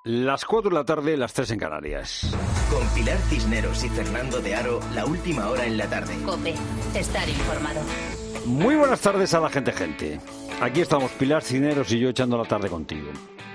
Las 4 de la tarde, las 3 en Canarias. Con Pilar Cisneros y Fernando de Aro, la última hora en la tarde. COPE, estar informado. Muy buenas tardes a la gente. Aquí estamos Pilar Cisneros y yo echando la tarde contigo.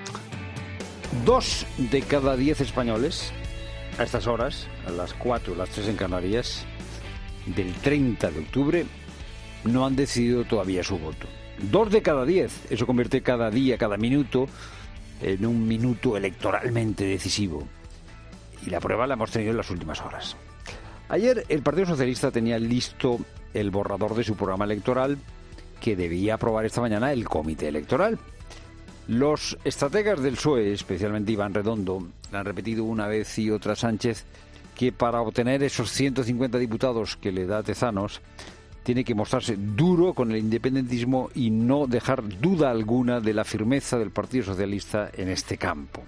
2 de cada 10 españoles, a estas horas, a las 4, las 3 en Canarias, del 30 de octubre, no han decidido todavía su voto. 2 de cada 10, eso convierte cada día, cada minuto, en un minuto electoralmente decisivo. Y la prueba la hemos tenido en las últimas horas. Ayer el Partido Socialista tenía listo el borrador de su programa electoral que debía aprobar esta mañana el Comité Electoral. Los estrategas del PSOE, especialmente Iván Redondo, le han repetido una vez y otra a Sánchez que para obtener esos 150 diputados que le da Tezanos tiene que mostrarse duro con el independentismo y no dejar duda alguna de la firmeza del Partido Socialista en este campo.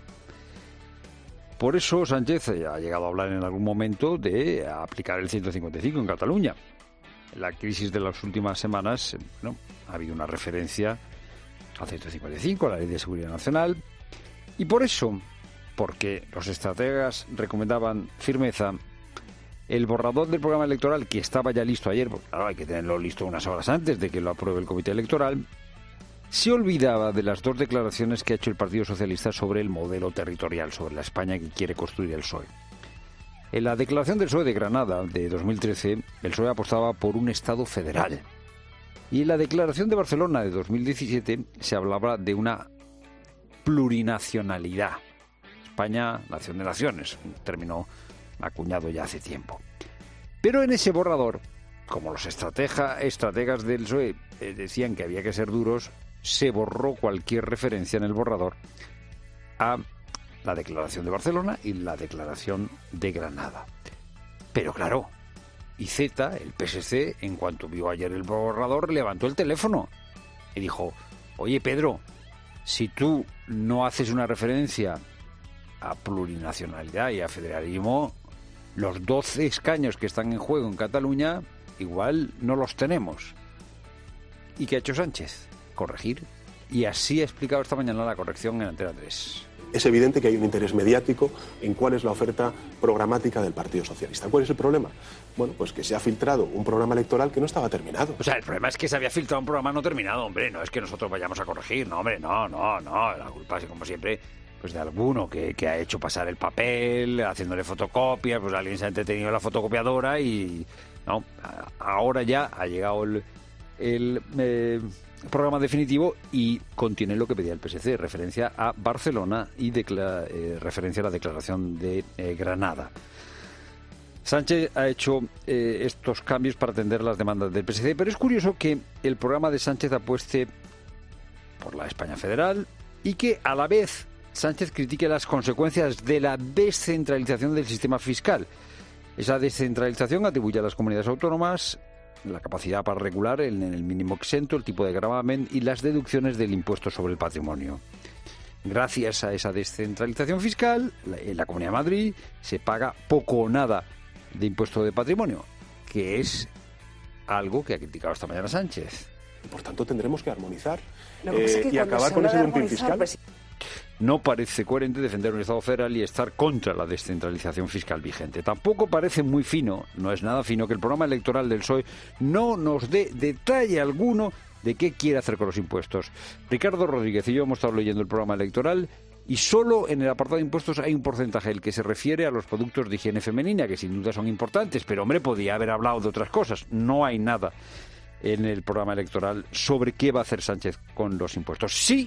Por eso Sánchez ha llegado a hablar en algún momento de aplicar el 155 en Cataluña. En la crisis de las últimas semanas, ha habido una referencia al 155, a la Ley de Seguridad Nacional, y por eso, porque los estrategas recomendaban firmeza, el borrador del programa electoral, que estaba ya listo ayer, porque claro, hay que tenerlo listo unas horas antes de que lo apruebe el Comité Electoral, se olvidaba de las 2 declaraciones que ha hecho el Partido Socialista sobre el modelo territorial, sobre la España que quiere construir el PSOE. En la declaración del PSOE de Granada, de 2013, el PSOE apostaba por un Estado federal. Y en la declaración de Barcelona, de 2017, se hablaba de una plurinacionalidad. España, nación de naciones, un término acuñado ya hace tiempo. Pero en ese borrador, como los estrategas del PSOE decían que había que ser duros, se borró cualquier referencia en el borrador a la declaración de Barcelona y la declaración de Granada. Pero claro, IZ, el PSC, en cuanto vio ayer el borrador, levantó el teléfono y dijo: oye Pedro, si tú no haces una referencia a plurinacionalidad y a federalismo, los 12 escaños que están en juego en Cataluña igual no los tenemos. ¿Y qué ha hecho Sánchez? Corregir. Y así ha explicado esta mañana la corrección en Antena 3. Es evidente que hay un interés mediático en cuál es la oferta programática del Partido Socialista. ¿Cuál es el problema? Bueno, pues que se ha filtrado un programa electoral que no estaba terminado. O sea, el problema es que se había filtrado un programa no terminado, hombre. No es que nosotros vayamos a corregir, no, hombre, no. La culpa es, como siempre, pues de alguno que ha hecho pasar el papel, haciéndole fotocopias, pues alguien se ha entretenido en la fotocopiadora y... no, ahora ya ha llegado el programa definitivo y contiene lo que pedía el PSC, referencia a Barcelona y referencia a la declaración de Granada. Sánchez ha hecho estos cambios para atender las demandas del PSC, pero es curioso que el programa de Sánchez apueste por la España federal y que a la vez Sánchez critique las consecuencias de la descentralización del sistema fiscal. Esa descentralización atribuye a las comunidades autónomas la capacidad para regular en el mínimo exento, el tipo de gravamen y las deducciones del impuesto sobre el patrimonio. Gracias a esa descentralización fiscal, en la Comunidad de Madrid se paga poco o nada de impuesto de patrimonio, que es algo que ha criticado esta mañana Sánchez. Por tanto, tendremos que armonizar y acabar con ese dumping fiscal. No parece coherente defender un Estado federal y estar contra la descentralización fiscal vigente. Tampoco parece muy fino, no es nada fino, que el programa electoral del PSOE no nos dé detalle alguno de qué quiere hacer con los impuestos. Ricardo Rodríguez y yo hemos estado leyendo el programa electoral y solo en el apartado de impuestos hay un porcentaje, el que se refiere a los productos de higiene femenina, que sin duda son importantes, pero hombre, podía haber hablado de otras cosas. No hay nada en el programa electoral sobre qué va a hacer Sánchez con los impuestos. Sí,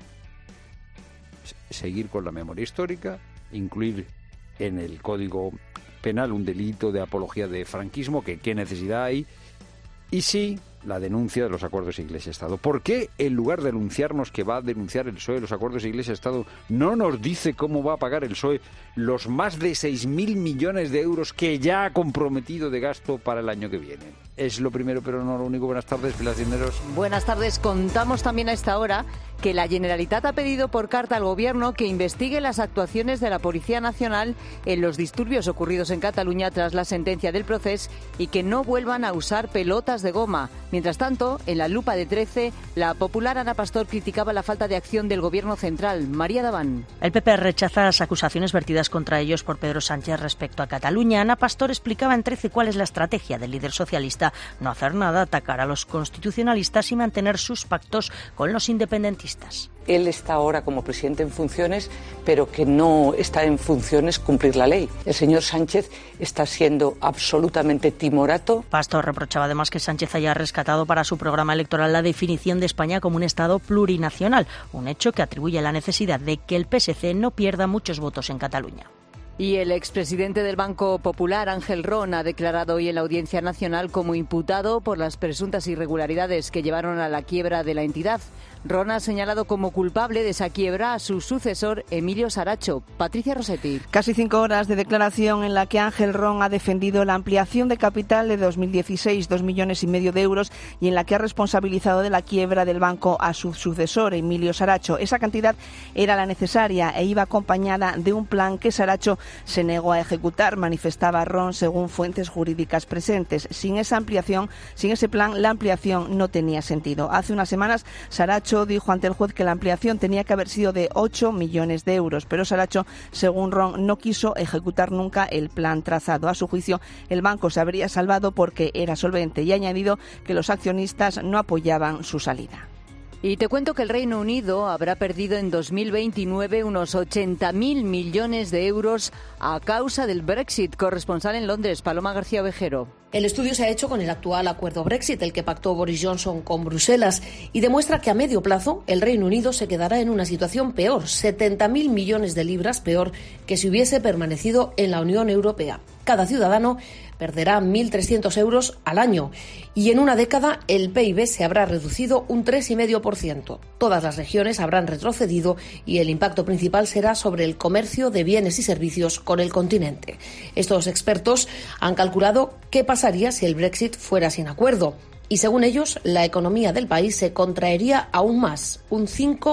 seguir con la memoria histórica, incluir en el Código Penal un delito de apología de franquismo, que qué necesidad hay, y sí, la denuncia de los acuerdos Iglesia-Estado. ¿Por qué, en lugar de anunciarnos que va a denunciar el PSOE los acuerdos Iglesia-Estado, no nos dice cómo va a pagar el PSOE los más de 6.000 millones de euros que ya ha comprometido de gasto para el año que viene? Es lo primero, pero no lo único. Buenas tardes, Pilar Cisneros. Buenas tardes. Contamos también a esta hora que la Generalitat ha pedido por carta al Gobierno que investigue las actuaciones de la Policía Nacional en los disturbios ocurridos en Cataluña tras la sentencia del procés y que no vuelvan a usar pelotas de goma Mientras tanto, en la lupa de 13, la popular Ana Pastor criticaba la falta de acción del Gobierno central. María Daván. El PP rechaza las acusaciones vertidas contra ellos por Pedro Sánchez respecto a Cataluña. Ana Pastor explicaba en 13 cuál es la estrategia del líder socialista: no hacer nada, atacar a los constitucionalistas y mantener sus pactos con los independentistas. Él está ahora como presidente en funciones, pero que no está en funciones cumplir la ley. El señor Sánchez está siendo absolutamente timorato. Pastor reprochaba además que Sánchez haya rescatado para su programa electoral la definición de España como un Estado plurinacional, un hecho que atribuye a la necesidad de que el PSC no pierda muchos votos en Cataluña. Y el expresidente del Banco Popular, Ángel Ron, ha declarado hoy en la Audiencia Nacional como imputado por las presuntas irregularidades que llevaron a la quiebra de la entidad. Ron ha señalado como culpable de esa quiebra a su sucesor, Emilio Saracho. Patricia Rossetti. Casi 5 horas de declaración en la que Ángel Ron ha defendido la ampliación de capital de 2016, 2,5 millones de euros, y en la que ha responsabilizado de la quiebra del banco a su sucesor, Emilio Saracho. Esa cantidad era la necesaria e iba acompañada de un plan que Saracho se negó a ejecutar, manifestaba Ron según fuentes jurídicas presentes. Sin esa ampliación, sin ese plan, la ampliación no tenía sentido. Hace unas semanas, Saracho dijo ante el juez que la ampliación tenía que haber sido de 8 millones de euros, pero Saracho, según Ron, no quiso ejecutar nunca el plan trazado. A su juicio, el banco se habría salvado porque era solvente, y ha añadido que los accionistas no apoyaban su salida. Y te cuento que el Reino Unido habrá perdido en 2029 unos 80.000 millones de euros a causa del Brexit. Corresponsal en Londres, Paloma García Ovejero. El estudio se ha hecho con el actual acuerdo Brexit, el que pactó Boris Johnson con Bruselas, y demuestra que a medio plazo el Reino Unido se quedará en una situación peor, 70.000 millones de libras peor que si hubiese permanecido en la Unión Europea. Cada ciudadano perderá 1.300 euros al año y en una década el PIB se habrá reducido un 3,5%. Todas las regiones habrán retrocedido y el impacto principal será sobre el comercio de bienes y servicios con el continente. Estos expertos han calculado qué pasaría si el Brexit fuera sin acuerdo. Y según ellos, la economía del país se contraería aún más, un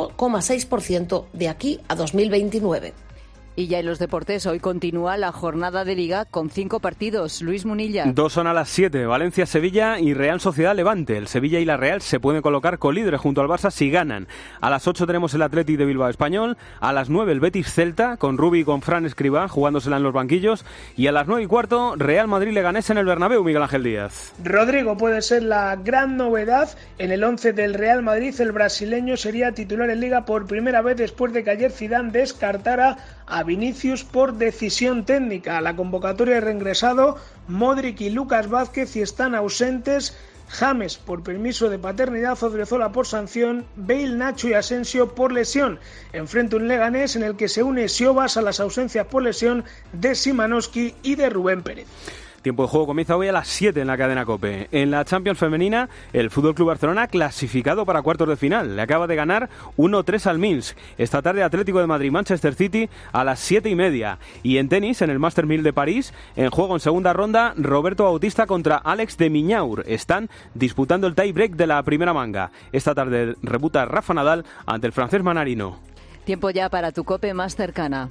5,6% de aquí a 2029. Y ya en los deportes, hoy continúa la jornada de Liga con 5 partidos. Luis Munilla. 2 son a las 7, Valencia-Sevilla y Real Sociedad-Levante. El Sevilla y la Real se pueden colocar colíderes junto al Barça si ganan. A las 8 tenemos el Athletic de Bilbao Español, a las 9 el Betis-Celta, con Rubi y con Fran Escribá jugándosela en los banquillos, y a las 9:15 Real Madrid-Leganés en el Bernabéu, Miguel Ángel Díaz. Rodrigo puede ser la gran novedad en el 11 del Real Madrid. El brasileño sería titular en Liga por primera vez después de que ayer Zidane descartara a Vinicius por decisión técnica. A la convocatoria ha reingresado Modric y Lucas Vázquez y están ausentes James por permiso de paternidad, Odriozola por sanción, Bale, Nacho y Asensio por lesión. Enfrenta un Leganés en el que se une Siobas a las ausencias por lesión de Szymanowski y de Rubén Pérez. Tiempo de juego comienza hoy a las 7 en la cadena COPE. En la Champions femenina, el FC Barcelona clasificado para cuartos de final. Le acaba de ganar 1-3 al Minsk. Esta tarde Atlético de Madrid-Manchester City a las 7:30. Y en tenis, en el Master 1000 de París, en juego en segunda ronda, Roberto Bautista contra Alex de Miñaur. Están disputando el tie-break de la primera manga. Esta tarde rebuta Rafa Nadal ante el francés Manarino. Tiempo ya para tu COPE más cercana.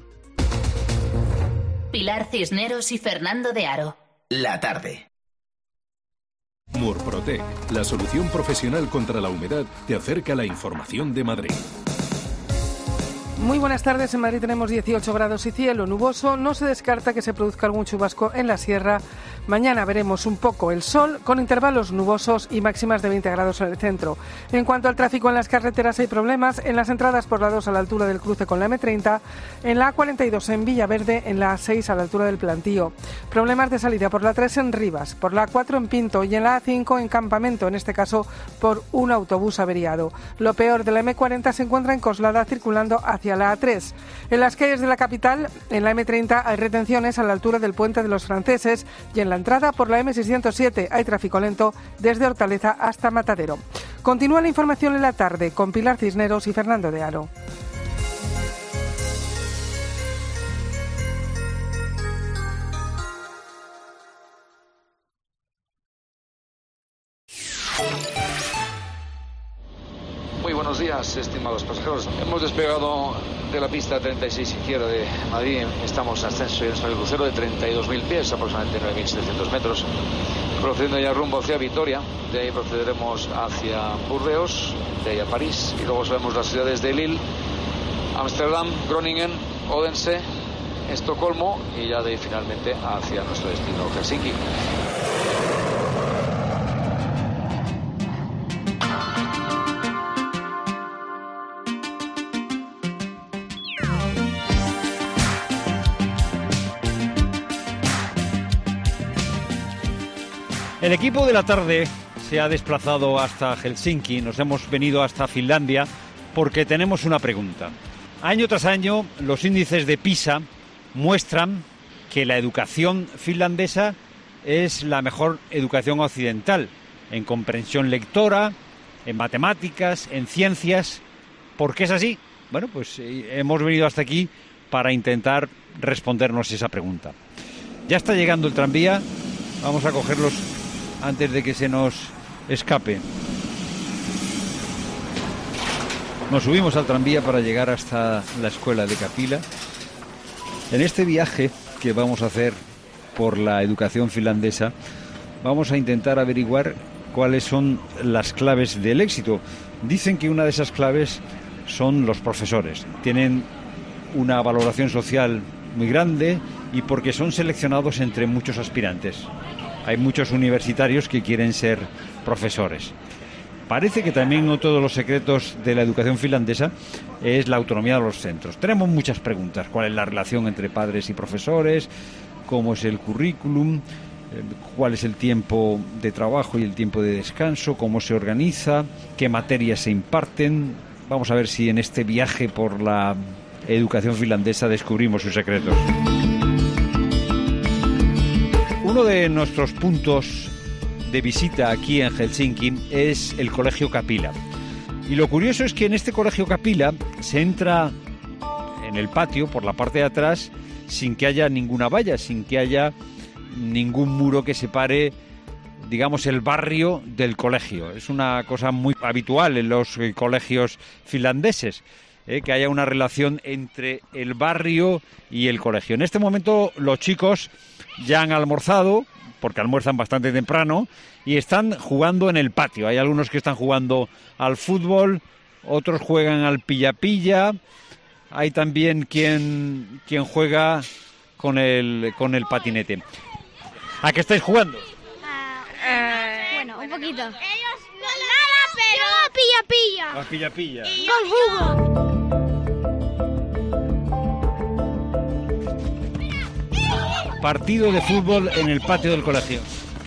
Pilar Cisneros y Fernando de Aro. La tarde. Murprotec, la solución profesional contra la humedad, te acerca la información de Madrid. Muy buenas tardes. En Madrid tenemos 18 grados y cielo nuboso. No se descarta que se produzca algún chubasco en la sierra. Mañana veremos un poco el sol con intervalos nubosos y máximas de 20 grados en el centro. En cuanto al tráfico en las carreteras, hay problemas en las entradas por la 2 a la altura del cruce con la M30, en la A42 en Villaverde, en la A6 a la altura del Plantío. Problemas de salida por la 3 en Rivas, por la A4 en Pinto y en la A5 en Campamento, en este caso por un autobús averiado. Lo peor de la M40 se encuentra en Coslada circulando hacia la A3. En las calles de la capital, en la M30 hay retenciones a la altura del Puente de los Franceses y en la entrada por la M607 hay tráfico lento desde Hortaleza hasta Matadero. Continúa la información en la tarde con Pilar Cisneros y Fernando de Aro. Muy buenos días, estimados pasajeros. Hemos despegado de la pista 36 izquierda de Madrid estamos en ascenso y en el crucero de 32.000 pies, aproximadamente 9.700 metros, procediendo ya rumbo hacia Vitoria. De ahí procederemos hacia Burdeos, de ahí a París, y luego sabemos las ciudades de Lille, Ámsterdam, Groningen, Odense, Estocolmo, y ya de ahí finalmente hacia nuestro destino, Helsinki. El equipo de la tarde se ha desplazado hasta Helsinki, nos hemos venido hasta Finlandia porque tenemos una pregunta. Año tras año los índices de PISA muestran que la educación finlandesa es la mejor educación occidental en comprensión lectora, en matemáticas, en ciencias. ¿Por qué es así? Bueno, pues hemos venido hasta aquí para intentar respondernos esa pregunta. Ya está llegando el tranvía, vamos a cogerlos antes de que se nos escape. Nos subimos al tranvía para llegar hasta la escuela de Kapila. En este viaje que vamos a hacer por la educación finlandesa, vamos a intentar averiguar cuáles son las claves del éxito. Dicen que una de esas claves son los profesores. Tienen una valoración social muy grande y porque son seleccionados entre muchos aspirantes. Hay muchos universitarios que quieren ser profesores. Parece que también no todos los secretos de la educación finlandesa es la autonomía de los centros. Tenemos muchas preguntas. ¿Cuál es la relación entre padres y profesores? ¿Cómo es el currículum? ¿Cuál es el tiempo de trabajo y el tiempo de descanso? ¿Cómo se organiza? ¿Qué materias se imparten? Vamos a ver si en este viaje por la educación finlandesa descubrimos sus secretos. Uno de nuestros puntos de visita aquí en Helsinki es el Colegio Kapila. Y lo curioso es que en este Colegio Kapila se entra en el patio por la parte de atrás sin que haya ninguna valla, sin que haya ningún muro que separe, digamos, el barrio del colegio. Es una cosa muy habitual en los colegios finlandeses, que haya una relación entre el barrio y el colegio. En este momento los chicos ya han almorzado, porque almuerzan bastante temprano, y están jugando en el patio. Hay algunos que están jugando al fútbol, otros juegan al pilla-pilla, hay también quien juega con el patinete. ¿A qué estáis jugando? Bueno, un poquito. Ellos nada, pero pilla-pilla. A pilla-pilla. Con jugo. Partido de fútbol en el patio del colegio.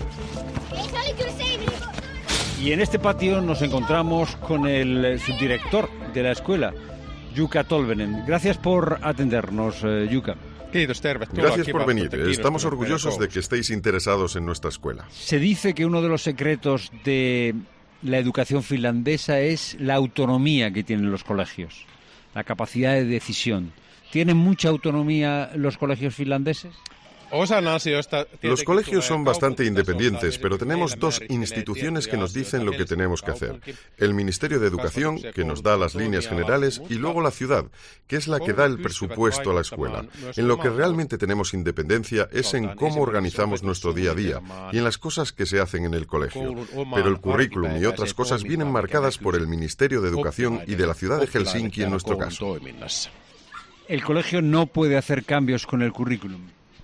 Y en este patio nos encontramos con el subdirector de la escuela, Jukka Tolvanen. Gracias por atendernos, Jukka. Gracias por venir. Estamos orgullosos de que estéis interesados en nuestra escuela. Se dice que uno de los secretos de la educación finlandesa es la autonomía que tienen los colegios, la capacidad de decisión. ¿Tienen mucha autonomía los colegios finlandeses? Los colegios son bastante independientes, pero tenemos dos instituciones que nos dicen lo que tenemos que hacer. El Ministerio de Educación, que nos da las líneas generales, y luego la ciudad, que es la que da el presupuesto a la escuela. En lo que realmente tenemos independencia es en cómo organizamos nuestro día a día y en las cosas que se hacen en el colegio. Pero el currículum y otras cosas vienen marcadas por el Ministerio de Educación y de la ciudad de Helsinki en nuestro caso. El colegio no puede hacer cambios con el currículum.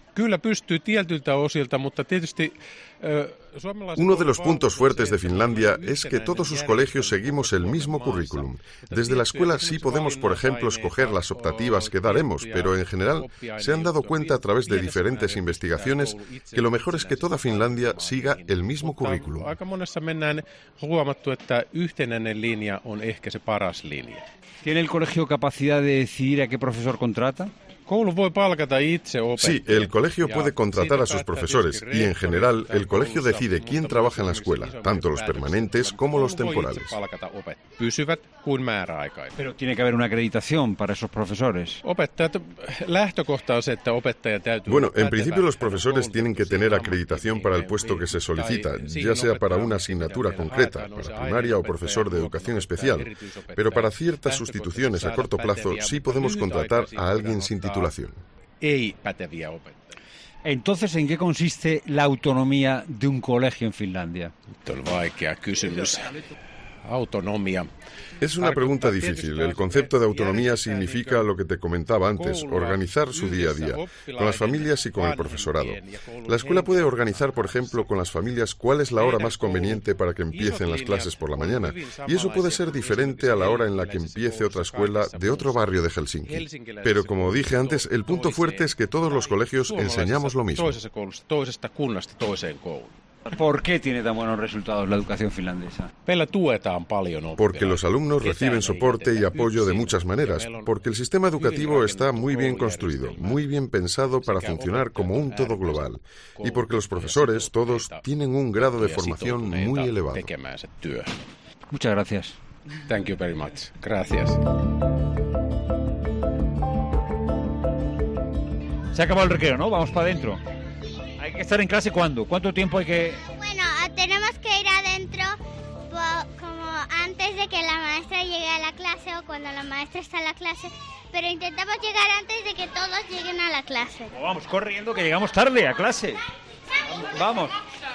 Uno de los puntos fuertes de Finlandia es que todos sus colegios seguimos el mismo currículum. Desde la escuela sí podemos, por ejemplo, escoger las optativas que daremos, pero en general se han dado cuenta a través de diferentes investigaciones que lo mejor es que toda Finlandia siga el mismo currículum. ¿Tiene el colegio capacidad de decidir a qué profesor contrata? Sí, el colegio puede contratar a sus profesores y, en general, el colegio decide quién trabaja en la escuela, tanto los permanentes como los temporales. Pero tiene que haber una acreditación para esos profesores. Bueno, en principio los profesores tienen que tener acreditación para el puesto que se solicita, ya sea para una asignatura concreta, para primaria o profesor de educación especial. Pero para ciertas sustituciones a corto plazo sí podemos contratar a alguien sin titulación. Entonces, ¿en qué consiste la autonomía de un colegio en Finlandia? Autonomía. Es una pregunta difícil. El concepto de autonomía significa lo que te comentaba antes, organizar su día a día, con las familias y con el profesorado. La escuela puede organizar, por ejemplo, con las familias cuál es la hora más conveniente para que empiecen las clases por la mañana, y eso puede ser diferente a la hora en la que empiece otra escuela de otro barrio de Helsinki. Pero como dije antes, el punto fuerte es que todos los colegios enseñamos lo mismo. ¿Por qué tiene tan buenos resultados la educación finlandesa? Porque los alumnos reciben soporte y apoyo de muchas maneras, porque el sistema educativo está muy bien construido, muy bien pensado para funcionar como un todo global, y porque los profesores, todos, tienen un grado de formación muy elevado. Muchas gracias. Thank you very much. Gracias. Se ha acabado el recreo, ¿no? Vamos para adentro. ¿Hay que estar en clase cuándo? ¿Cuánto tiempo hay que...? Bueno, tenemos que ir adentro como antes de que la maestra llegue a la clase o cuando la maestra está en la clase, pero intentamos llegar antes de que todos lleguen a la clase. Vamos corriendo que llegamos tarde a clase. Vamos.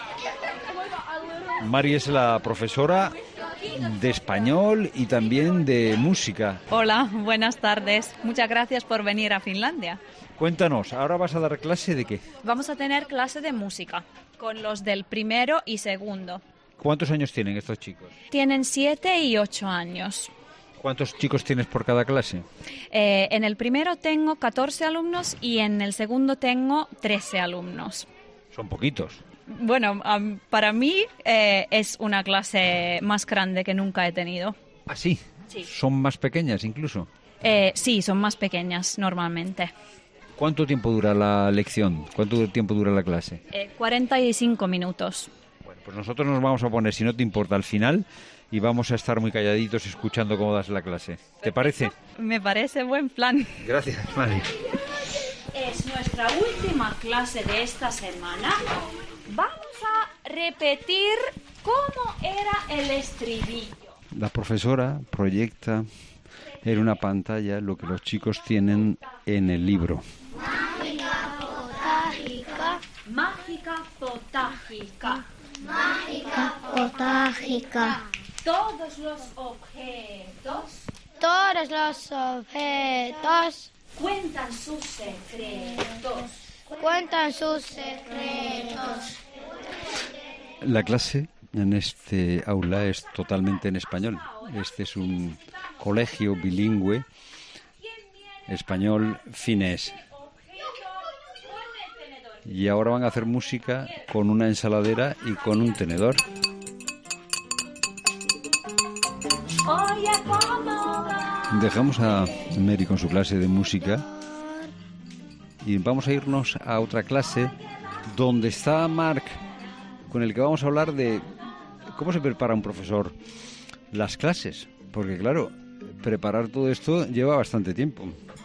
Mari es la profesora de español y también de música. Hola, buenas tardes. Muchas gracias por venir a Finlandia. Cuéntanos, ¿ahora vas a dar clase de qué? Vamos a tener clase de música con los del primero y segundo. ¿Cuántos años tienen estos chicos? Tienen 7 y 8 años. ¿Cuántos chicos tienes por cada clase? En el primero tengo 14 alumnos y en el segundo tengo 13 alumnos. Son poquitos. Bueno, para mí es una clase más grande que nunca he tenido. ¿Ah, sí? Sí. ¿Son más pequeñas incluso? Sí, son más pequeñas normalmente. ¿Cuánto tiempo dura la lección? ¿Cuánto tiempo dura la clase? 45 minutos. Bueno, pues nosotros nos vamos a poner, si no te importa, al final y vamos a estar muy calladitos escuchando cómo das la clase. ¿Te parece? Me parece buen plan. Gracias, Mari. Es nuestra última clase de esta semana. Vamos a repetir cómo era el estribillo. La profesora proyecta en una pantalla lo que los chicos tienen en el libro. Mágica potágica. Mágica potágica. Todos los objetos. Todos los objetos. Cuentan sus secretos. Cuentan sus secretos. La clase en este aula es totalmente en español. Este es un colegio bilingüe español-finés. Y ahora van a hacer música con una ensaladera y con un tenedor. Dejamos a Mary con su clase de música y vamos a irnos a otra clase donde está Mark, con el que vamos a hablar de cómo se prepara un profesor las clases, porque claro, preparar todo esto lleva bastante tiempo.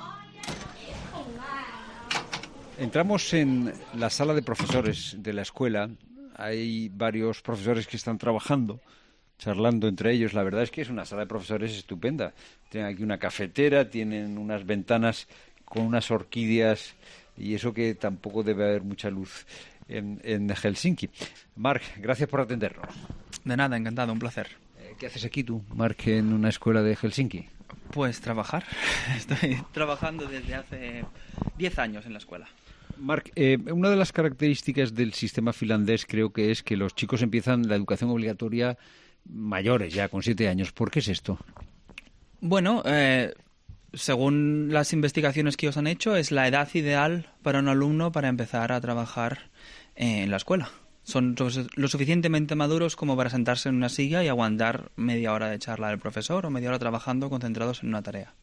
Entramos en la sala de profesores de la escuela. Hay varios profesores que están trabajando, charlando entre ellos. La verdad es que es una sala de profesores estupenda. Tienen aquí una cafetera, tienen unas ventanas con unas orquídeas y eso que tampoco debe haber mucha luz en Helsinki. Mark, gracias por atendernos. De nada, encantado, un placer. ¿Qué haces aquí tú, Mark, en una escuela de Helsinki? Pues trabajar. Estoy trabajando desde hace 10 años en la escuela. Mark, una de las características del sistema finlandés creo que es que los chicos empiezan la educación obligatoria mayores ya, con 7 años. ¿Por qué es esto? Bueno, según las investigaciones que os han hecho, es la edad ideal para un alumno para empezar a trabajar en la escuela. Son lo suficientemente maduros como para sentarse en una silla y aguantar media hora de charla del profesor o media hora trabajando concentrados en una tarea.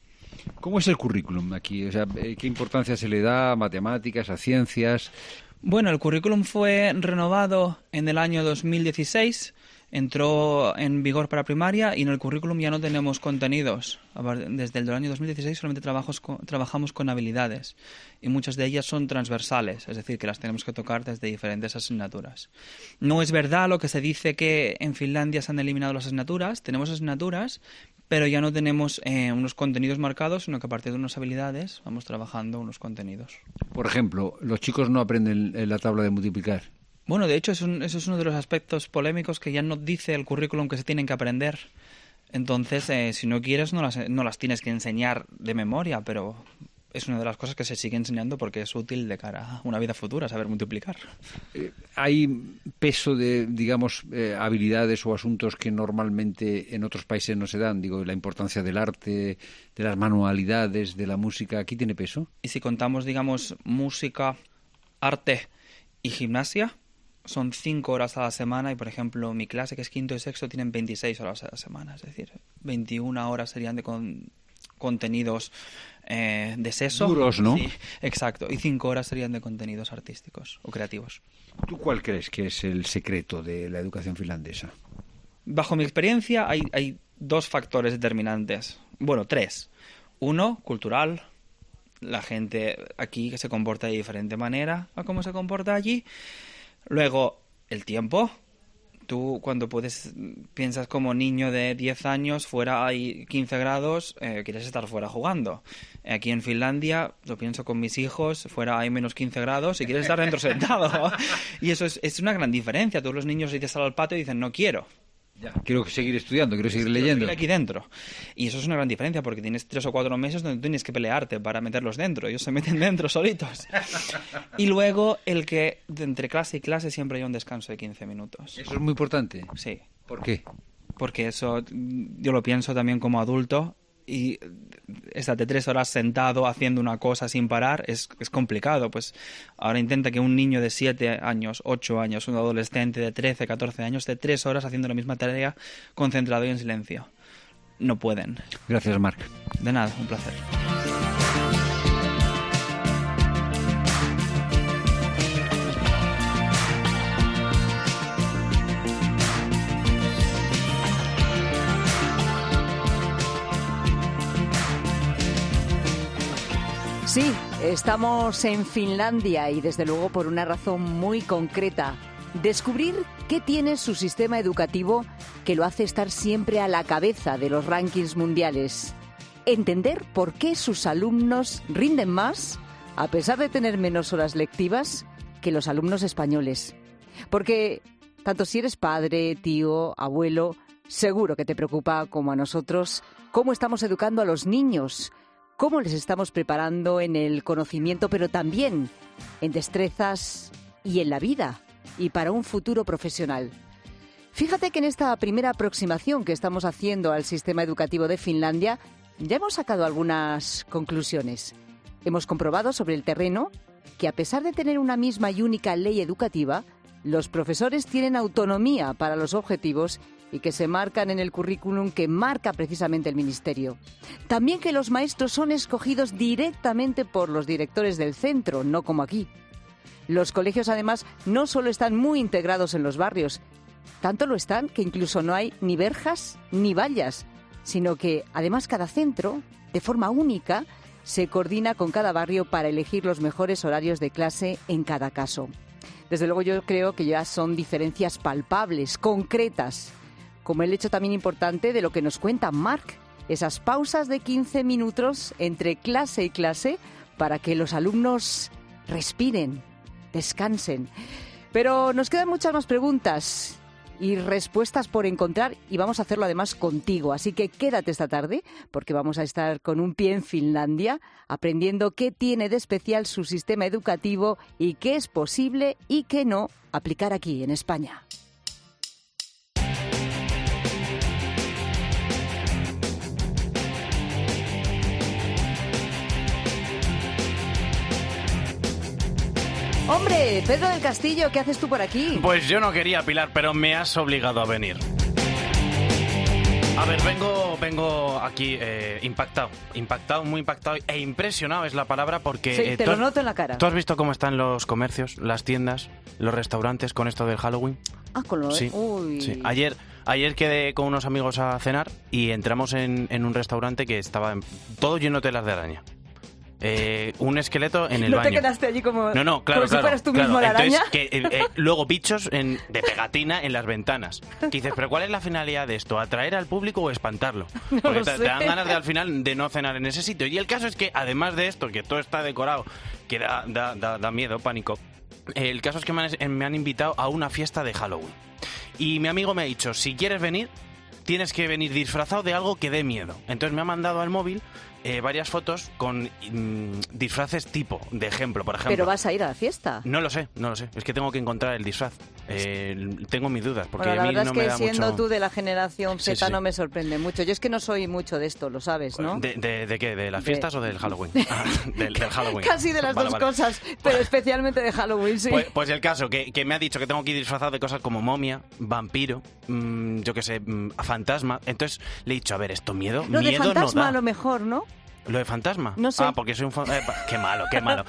¿Cómo es el currículum aquí? O sea, ¿qué importancia se le da a matemáticas, a ciencias? Bueno, el currículum fue renovado en el año 2016, entró en vigor para primaria y en el currículum ya no tenemos contenidos. Desde el año 2016 solamente trabajamos con habilidades y muchas de ellas son transversales, es decir, que las tenemos que tocar desde diferentes asignaturas. No es verdad lo que se dice que en Finlandia se han eliminado las asignaturas, tenemos asignaturas, pero ya no tenemos unos contenidos marcados, sino que a partir de unas habilidades vamos trabajando unos contenidos. Por ejemplo, los chicos no aprenden la tabla de multiplicar. Bueno, de hecho, eso es uno de los aspectos polémicos que ya no dice el currículum que se tienen que aprender. Entonces, si no quieres, no las tienes que enseñar de memoria, pero es una de las cosas que se sigue enseñando porque es útil de cara a una vida futura, saber multiplicar. ¿Hay peso de, digamos, habilidades o asuntos que normalmente en otros países no se dan? Digo, la importancia del arte, de las manualidades, de la música, ¿aquí tiene peso? Y si contamos, digamos, música, arte y gimnasia, son 5 horas a la semana y, por ejemplo, mi clase, que es quinto y sexto, tienen 26 horas a la semana. Es decir, 21 horas serían de contenidos de seso. Duros, ¿no? Sí, exacto. Y 5 horas serían de contenidos artísticos o creativos. ¿Tú cuál crees que es el secreto de la educación finlandesa? Bajo mi experiencia hay 2 factores determinantes. Bueno, 3. 1, cultural. La gente aquí que se comporta de diferente manera a cómo se comporta allí. Luego, el tiempo. Tú cuando piensas como niño de 10 años, fuera hay 15 grados, quieres estar fuera jugando. Aquí en Finlandia, yo pienso con mis hijos, fuera hay menos 15 grados y quieres estar dentro sentado. Y eso es una gran diferencia. Todos los niños si te salen al patio y dicen, no quiero. Ya, quiero seguir estudiando, quiero seguir leyendo. Seguir aquí dentro. Y eso es una gran diferencia porque tienes 3 o 4 meses donde tienes que pelearte para meterlos dentro. Ellos se meten dentro solitos. Y luego el que entre clase y clase siempre hay un descanso de 15 minutos. ¿Eso es muy importante? Sí. ¿Por qué? Porque eso yo lo pienso también como adulto y estate 3 horas sentado haciendo una cosa sin parar es complicado. Pues ahora intenta que un niño de 7 años, 8 años, un adolescente de 13, 14 años, esté 3 horas haciendo la misma tarea concentrado y en silencio. No pueden. Gracias, Marc. De nada, un placer. Sí, estamos en Finlandia y desde luego por una razón muy concreta. Descubrir qué tiene su sistema educativo que lo hace estar siempre a la cabeza de los rankings mundiales. Entender por qué sus alumnos rinden más, a pesar de tener menos horas lectivas, que los alumnos españoles. Porque tanto si eres padre, tío, abuelo, seguro que te preocupa, como a nosotros, cómo estamos educando a los niños. Cómo les estamos preparando en el conocimiento, pero también en destrezas y en la vida y para un futuro profesional. Fíjate que en esta primera aproximación que estamos haciendo al sistema educativo de Finlandia ya hemos sacado algunas conclusiones. Hemos comprobado sobre el terreno que a pesar de tener una misma y única ley educativa, los profesores tienen autonomía para los objetivos y que se marcan en el currículum que marca precisamente el Ministerio. También que los maestros son escogidos directamente por los directores del centro, no como aquí. Los colegios, además, no solo están muy integrados en los barrios, tanto lo están que incluso no hay ni verjas ni vallas, sino que, además, cada centro, de forma única, se coordina con cada barrio para elegir los mejores horarios de clase en cada caso. Desde luego yo creo que ya son diferencias palpables, concretas, como el hecho también importante de lo que nos cuenta Marc, esas pausas de 15 minutos entre clase y clase para que los alumnos respiren, descansen. Pero nos quedan muchas más preguntas y respuestas por encontrar y vamos a hacerlo además contigo. Así que quédate esta tarde porque vamos a estar con un pie en Finlandia aprendiendo qué tiene de especial su sistema educativo y qué es posible y qué no aplicar aquí en España. Hombre, Pedro del Castillo, ¿qué haces tú por aquí? Pues yo no quería, Pilar, pero me has obligado a venir. A ver, vengo aquí impactado, muy impactado e impresionado es la palabra porque... Sí, te lo noto en la cara. ¿Tú has visto cómo están los comercios, las tiendas, los restaurantes con esto del Halloween? Ah, con lo de... Sí, Uy. sí. Ayer quedé con unos amigos a cenar y entramos en un restaurante que estaba todo lleno de telas de araña. Un esqueleto en el baño. ¿No te quedaste allí como, claro, como si fueras tú mismo la araña? Entonces, luego bichos de pegatina en las ventanas. Que dices, ¿pero cuál es la finalidad de esto? ¿Atraer al público o espantarlo? Porque te dan ganas al final de no cenar en ese sitio. Y el caso es que, además de esto, que todo está decorado, que da miedo, pánico, el caso es que me han invitado a una fiesta de Halloween. Y mi amigo me ha dicho, si quieres venir, tienes que venir disfrazado de algo que dé miedo. Entonces me ha mandado al móvil varias fotos con disfraces tipo, de ejemplo, por ejemplo. ¿Pero vas a ir a la fiesta? No lo sé. Es que tengo que encontrar el disfraz. Tengo mis dudas, porque bueno, a mí la verdad no es me que da siendo mucho... tú de la generación Z Sí. no me sorprende mucho. Yo es que no soy mucho de esto, lo sabes, ¿no? ¿De qué? ¿De las fiestas o del Halloween? Del Halloween. Casi de las dos cosas, pero especialmente de Halloween, sí. Pues el caso, que me ha dicho que tengo que ir disfrazado de cosas como momia, vampiro, yo qué sé, fantasma. Entonces le he dicho, a ver, ¿esto miedo? Lo de Miedo fantasma no da. a lo mejor, ¿no? ¿Lo de fantasma? No sé. Ah, porque soy un... qué malo.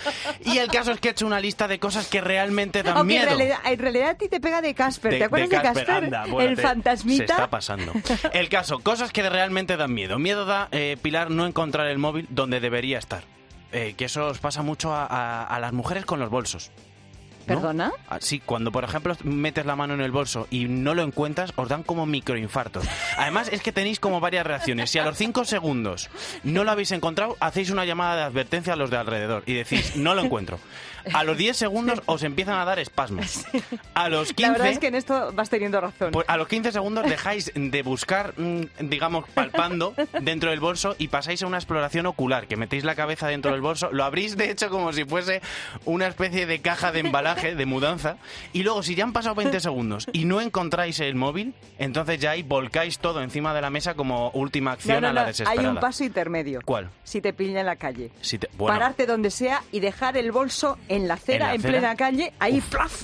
Y el caso es que he hecho una lista de cosas que realmente dan Aunque miedo. en realidad a ti te pega de Casper. ¿Te acuerdas de Casper? Anda, el fantasmita. Se está pasando. El caso, cosas que realmente dan miedo. Miedo da, Pilar, no encontrar el móvil donde debería estar. Que eso os pasa mucho a las mujeres con los bolsos. ¿No? ¿Perdona? Sí, cuando por ejemplo metes la mano en el bolso y no lo encuentras, os dan como microinfartos. Además es que tenéis como varias reacciones. Si a los 5 segundos no lo habéis encontrado, hacéis una llamada de advertencia a los de alrededor y decís, no lo encuentro. A los 10 segundos os empiezan a dar espasmos. A los 15... La verdad es que en esto vas teniendo razón. Pues a los 15 segundos dejáis de buscar, digamos, palpando dentro del bolso y pasáis a una exploración ocular, que metéis la cabeza dentro del bolso, lo abrís de hecho como si fuese una especie de caja de embalaje, de mudanza, y luego si ya han pasado 20 segundos y no encontráis el móvil, entonces ya ahí volcáis todo encima de la mesa como última acción a la desesperada. Hay un paso intermedio. ¿Cuál? Si te pillan en la calle. Bueno. Pararte donde sea y dejar el bolso en la acera, en plena calle, ahí ¡plaf!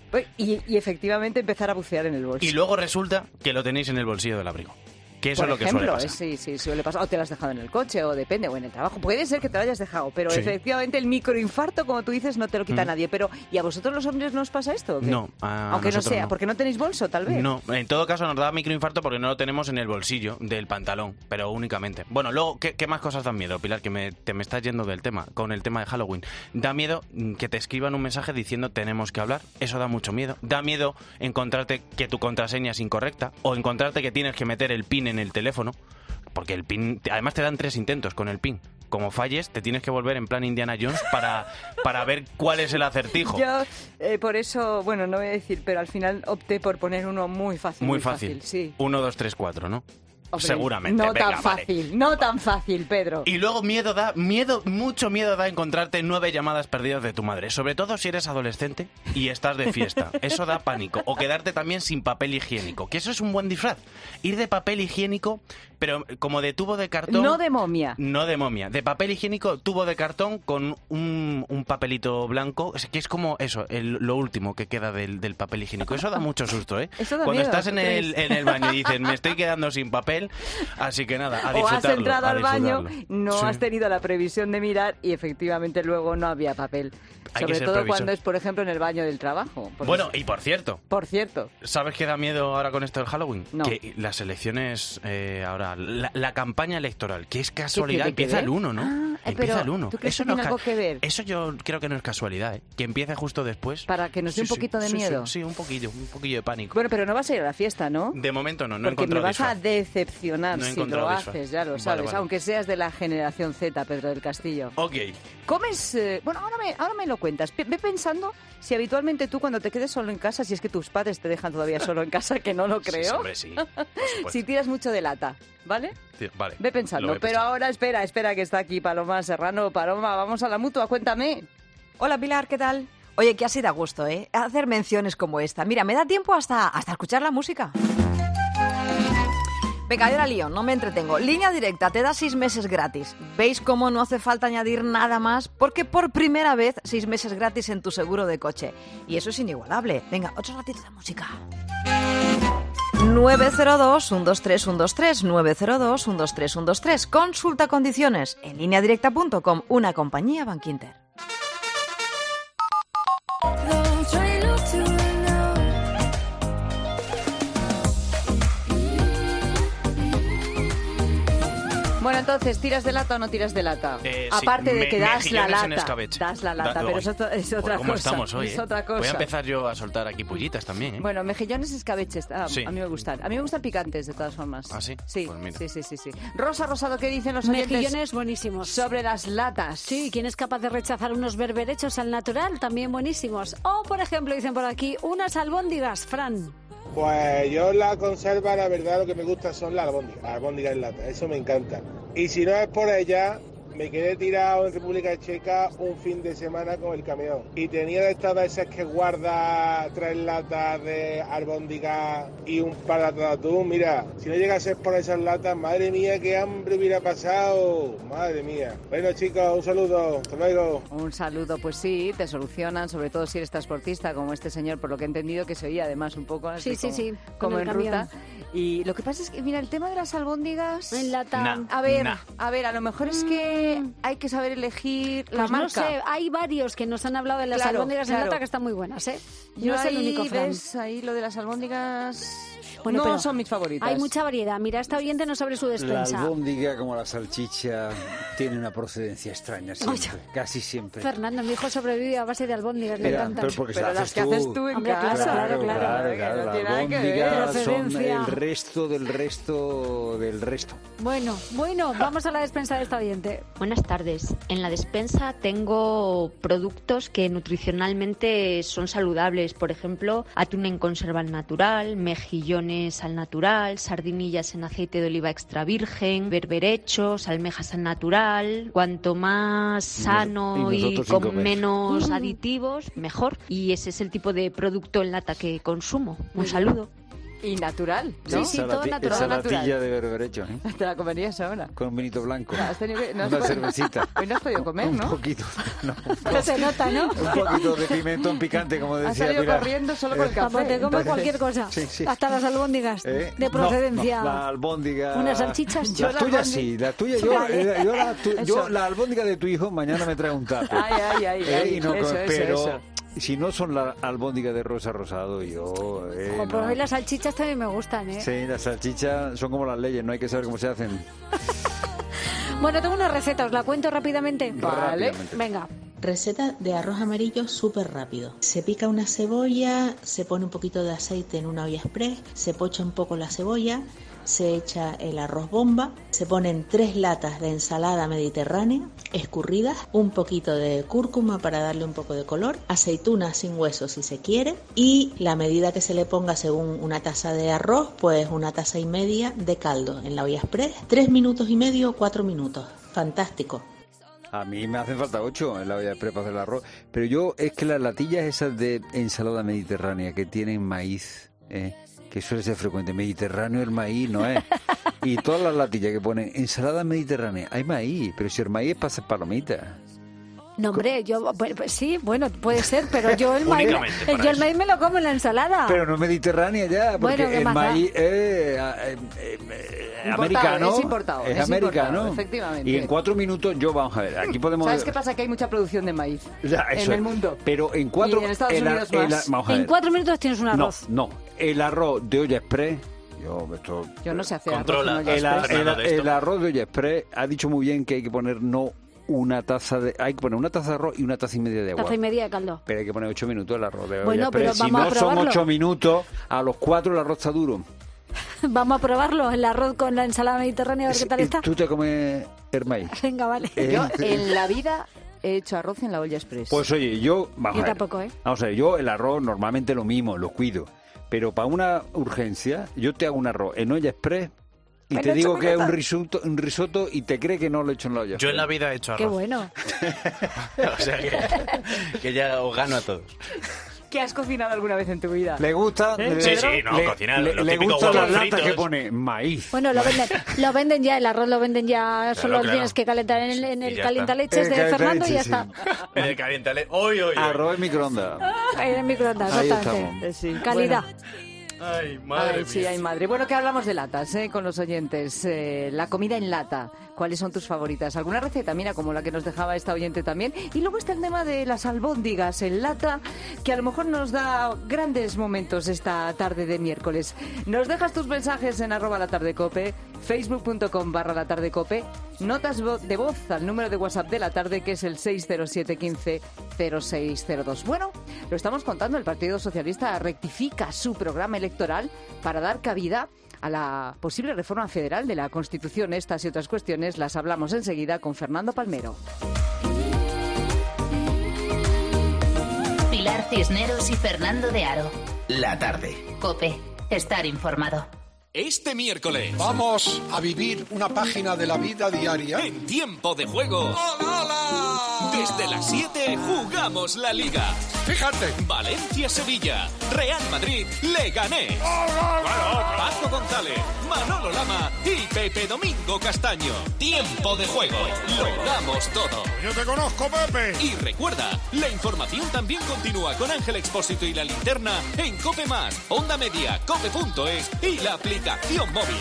Y efectivamente empezar a bucear en el bolso. Y luego resulta que lo tenéis en el bolsillo del abrigo. Que eso Por es lo que ejemplo, suele pasar. Sí, suele pasar. O te lo has dejado en el coche, o depende, o en el trabajo. Puede ser que te lo hayas dejado, pero Sí. efectivamente el microinfarto, como tú dices, no te lo quita nadie. Pero, ¿y a vosotros los hombres no os pasa esto? ¿O qué? No, aunque no sea, no. porque no tenéis bolso, tal vez. No, en todo caso nos da microinfarto porque no lo tenemos en el bolsillo del pantalón, pero únicamente. Bueno, luego, ¿qué más cosas dan miedo, Pilar? Que te me estás yendo del tema, con el tema de Halloween. Da miedo que te escriban un mensaje diciendo tenemos que hablar, eso da mucho miedo. Da miedo encontrarte que tu contraseña es incorrecta o encontrarte que tienes que meter el PIN en el teléfono, porque el PIN, además te dan 3 intentos con el PIN. Como falles, te tienes que volver en plan Indiana Jones para ver cuál es el acertijo. Yo, por eso, bueno, no voy a decir, pero al final opté por poner uno muy fácil. Muy fácil. Sí. 1, 2, 3, 4, ¿no? Hombre, Seguramente. No Venga, tan fácil, no tan fácil, Pedro. Y luego mucho miedo da encontrarte 9 llamadas perdidas de tu madre. Sobre todo si eres adolescente y estás de fiesta. Eso da pánico. O quedarte también sin papel higiénico. Que eso es un buen disfraz. Ir de papel higiénico, pero como de tubo de cartón. No de momia. No de momia. De papel higiénico, tubo de cartón con un papelito blanco. Que es como eso, lo último que queda del papel higiénico. Eso da mucho susto, ¿eh? Eso da Cuando miedo, estás en el baño y dices, me estoy quedando sin papel. Así que nada, a disfrutarlo. O has entrado al baño, no Sí. has tenido la previsión de mirar y efectivamente luego no había papel. Hay que Sobre ser todo previsor. cuando es, por ejemplo, en el baño del trabajo. Bueno, y por cierto, ¿sabes qué da miedo ahora con esto del Halloween? No. Que las elecciones ahora, la campaña electoral, que es casualidad, tiene que empieza ver? el 1, ¿no? Empieza pero, el 1. ¿tú crees que tiene algo que ver? Eso yo creo que no es casualidad, ¿eh? Que empiece justo después. Para que nos dé un poquito de miedo. Sí, un poquillo de pánico. Bueno, pero no vas a ir a la fiesta, ¿no? De momento no he Porque me encontrado vas a disfraz. decepcionar No he si lo encontrado haces, disfraz. ya lo sabes. Vale. Aunque seas de la generación Z, Pedro del Castillo. Ok. ¿Comes? Bueno, ahora me lo cuentas. Ve pensando si habitualmente tú cuando te quedes solo en casa, si es que tus padres te dejan todavía solo en casa, que no lo creo. Sí, hombre, sí. Por supuesto. Si tiras mucho de lata, ¿vale? Sí, vale. Ve pensando. Lo voy Pero ahora espera que está aquí Paloma Serrano. Paloma, vamos a la Mutua, cuéntame. Hola Pilar, ¿qué tal? Oye, que ha sido a gusto, ¿eh? Hacer menciones como esta. Mira, me da tiempo hasta escuchar la música. Venga, yo la lío, no me entretengo. Línea Directa te da 6 meses gratis. ¿Veis cómo no hace falta añadir nada más? Porque por primera vez 6 meses gratis en tu seguro de coche. Y eso es inigualable. Venga, otro ratito de música. 902-123-123, 902-123-123. Consulta condiciones en lineadirecta.com, una compañía Bankinter. Bueno, entonces, ¿tiras de lata o no tiras de lata? Aparte de que das la lata. Das la lata, pero eso es otra cosa. ¿Cómo estamos hoy? Es otra cosa. Voy a empezar yo a soltar aquí pullitas también, ¿eh? Bueno, mejillones, escabeches, Sí. a mí me gustan. A mí me gustan picantes, de todas formas. ¿Ah, sí? Sí, Pues mira. sí. Rosa Rosado, ¿qué dicen los oyentes? Mejillones buenísimos. Sobre las latas. Sí, ¿quién es capaz de rechazar unos berberechos al natural? También buenísimos. O, por ejemplo, dicen por aquí, unas albóndigas, Fran. Pues yo la conserva, la verdad, lo que me gusta son las albóndigas en lata, eso me encanta. Y si no es por ella, me quedé tirado en República Checa un fin de semana con el camión. Y tenía de estas veces que guarda 3 latas de albóndigas y un par de latas de atún. Mira, si no llega a ser por esas latas, madre mía, qué hambre hubiera pasado. Madre mía. Bueno, chicos, un saludo. Hasta luego. Un saludo, pues sí, te solucionan, sobre todo si eres transportista, como este señor, por lo que he entendido, que se oía además un poco así como en ruta. Y lo que pasa es que, mira, el tema de las albóndigas... En lata. A ver, a lo mejor es que hay que saber elegir la marca. No sé, hay varios que nos han hablado de las albóndigas en lata que están muy buenas, ¿eh? Yo no es el único, Fran. ¿Ves? Ahí lo de las albóndigas... Bueno, no pero son mis favoritas. Hay mucha variedad. Mira, esta oyente no sabe su despensa. La albóndiga, como la salchicha, tiene una procedencia extraña siempre, casi siempre. Fernando, mi hijo sobrevive a base de albóndigas, le encantan. Pero las que haces tú en casa. Claro. Las albóndigas son el resto del resto del resto. Bueno, vamos a la despensa de esta oyente. Buenas tardes. En la despensa tengo productos que nutricionalmente son saludables. Por ejemplo, atún en conserva al natural, mejillones al natural, sardinillas en aceite de oliva extra virgen, berberechos, almejas al natural. Cuanto más sano y con menos aditivos, mejor. Y ese es el tipo de producto en lata que consumo. Un saludo. Y natural, ¿no? Sí, todo natural. Esa latilla de berberecho, ¿eh? Te la comerías ahora. Con un vinito blanco. Una cervecita. Hoy no has podido comer, ¿no? Un poquito. No se nota, ¿no? Un poquito de pimentón picante, como decía Pilar. Has salido corriendo solo por el café. Te comes cualquier cosa. Sí. Hasta las albóndigas de procedencia. No, la albóndiga... ¿Unas salchichas? La tuya sí, la tuya. Yo la albóndiga de tu hijo mañana me trae un tape. Ay. Eso. Si no son la albóndiga de Rosa Rosado, yo... Pero las salchichas también me gustan, ¿eh? Sí, las salchichas son como las leyes, no hay que saber cómo se hacen. Bueno, tengo una receta, os la cuento rápidamente. Vale, venga. Receta de arroz amarillo súper rápido. Se pica una cebolla, se pone un poquito de aceite en una olla express, se pocha un poco la cebolla, se echa el arroz bomba, se ponen 3 latas de ensalada mediterránea escurridas, un poquito de cúrcuma para darle un poco de color, aceitunas sin hueso si se quiere, y la medida que se le ponga según una taza de arroz, pues 1,5 tazas de caldo en la olla express, 3 minutos y medio, 4 minutos. Fantástico. A mí me hacen falta 8 en la olla de prepas del arroz, pero yo es que las latillas esas de ensalada mediterránea que tienen maíz, que suele ser frecuente, mediterráneo el maíz no es, y todas las latillas que ponen ensalada mediterránea, hay maíz, pero si el maíz es para hacer palomitas. No, hombre, sí, bueno, puede ser, pero yo el maíz me lo como en la ensalada. Pero no mediterránea ya, porque el maíz es americano. Es americano, efectivamente. Y en 4 minutos vamos a ver, aquí podemos... ¿Sabes qué pasa? Que hay mucha producción de maíz en el mundo. Pero en 4... Y en Estados Unidos más. Vamos a ver. En 4 minutos tienes un arroz. No, el arroz de olla express... Yo no sé hacer controla arroz. El arroz de olla express ha dicho muy bien que hay que poner hay que poner 1 taza de arroz y 1,5 tazas de agua. 1,5 tazas de caldo. Pero hay que poner 8 minutos el arroz de olla bueno, express. Pero si no son 8 minutos, a los 4 el arroz está duro. Vamos a probarlo, el arroz con la ensalada mediterránea, a ver qué tal está. ¿Tú te comes el maíz? Venga, vale. Yo en la vida he hecho arroz en la olla express. Pues oye, yo tampoco, Vamos a ver, yo el arroz normalmente lo mimo, lo cuido. Pero para una urgencia, yo te hago un arroz en olla express y te digo que es un risotto y te cree que no lo he hecho en la olla. Yo en la vida he hecho arroz. Qué bueno. O sea que ya os gano a todos. ¿Qué has cocinado alguna vez en tu vida? ¿Le gusta? Sí, cocinar. Le gustan las latas que pone maíz. Bueno, lo venden ya, el arroz lo venden ya, solo lo tienes que calentar en el calientaleches de Fernando y ya está. En el calientaleches. Arroz en microondas. En el microondas, exactamente. Sí. Calidad. Bueno. Ay, madre mía. Sí, ay, madre. Bueno, que hablamos de latas, con los oyentes. La comida en lata. ¿Cuáles son tus favoritas? ¿Alguna receta? Mira, como la que nos dejaba esta oyente también. Y luego está el tema de las albóndigas en lata, que a lo mejor nos da grandes momentos esta tarde de miércoles. Nos dejas tus mensajes en @latardecope, facebook.com/latardecope, notas de voz al número de WhatsApp de la tarde, que es el 607 15 0602. Bueno, lo estamos contando, el Partido Socialista rectifica su programa electoral para dar cabida a la posible reforma federal de la Constitución. Estas y otras cuestiones las hablamos enseguida con Fernando Palmero. Pilar Cisneros y Fernando de Aro. La tarde. COPE. Estar informado. Este miércoles vamos a vivir una página de la vida diaria en Tiempo de Juego. ¡Hola, hola! Desde las 7 jugamos la Liga. Fíjate. Valencia-Sevilla, Real Madrid-Leganés. Paco González, Manolo Lama y Pepe Domingo Castaño. Tiempo de Juego. Lo damos todo. Yo te conozco, Pepe. Y recuerda, la información también continúa con Ángel Expósito y La Linterna en COPE+, Onda Media, cope.es y la aplicación móvil.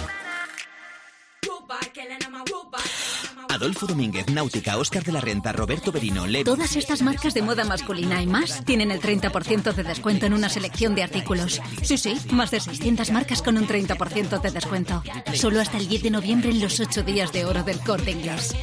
Adolfo Domínguez, Náutica, Óscar de la Renta, Roberto Berino, Levi. Todas estas marcas de moda masculina y más tienen el 30% de descuento en una selección de artículos. Sí, más de 600 marcas con un 30% de descuento. Solo hasta el 10 de noviembre en los 8 días de oro del Corte Inglés.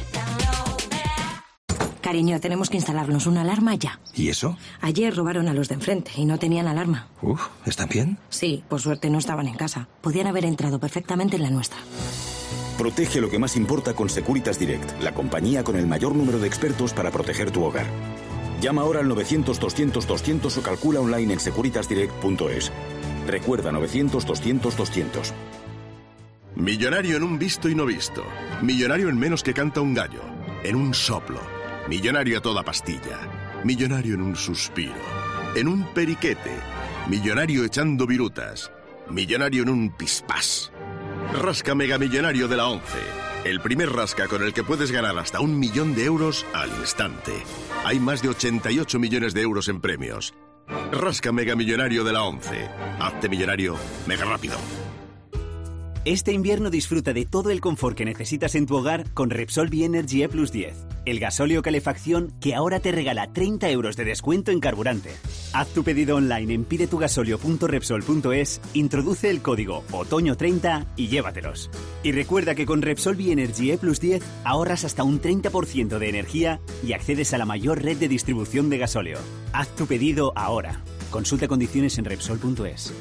Cariño, tenemos que instalarnos una alarma ya. ¿Y eso? Ayer robaron a los de enfrente y no tenían alarma. ¿Están bien? Sí, por suerte no estaban en casa. Podían haber entrado perfectamente en la nuestra. Protege lo que más importa con Securitas Direct, la compañía con el mayor número de expertos para proteger tu hogar. Llama ahora al 900-200-200 o calcula online en securitasdirect.es. Recuerda, 900-200-200. Millonario en un visto y no visto. Millonario en menos que canta un gallo. En un soplo. Millonario a toda pastilla. Millonario en un suspiro. En un periquete. Millonario echando virutas. Millonario en un pispás. Rasca Megamillonario de la 11. El primer rasca con el que puedes ganar hasta 1 millón de euros al instante. Hay más de 88 millones de euros en premios. Rasca Megamillonario de la 11. Hazte millonario mega rápido. Este invierno disfruta de todo el confort que necesitas en tu hogar con Repsol Bienergy E+10, el gasóleo calefacción que ahora te regala 30 euros de descuento en carburante. Haz tu pedido online en pidetugasolio.repsol.es, introduce el código OTOÑO30 y llévatelos. Y recuerda que con Repsol Bienergy E+10 ahorras hasta un 30% de energía y accedes a la mayor red de distribución de gasóleo. Haz tu pedido ahora. Consulta condiciones en Repsol.es.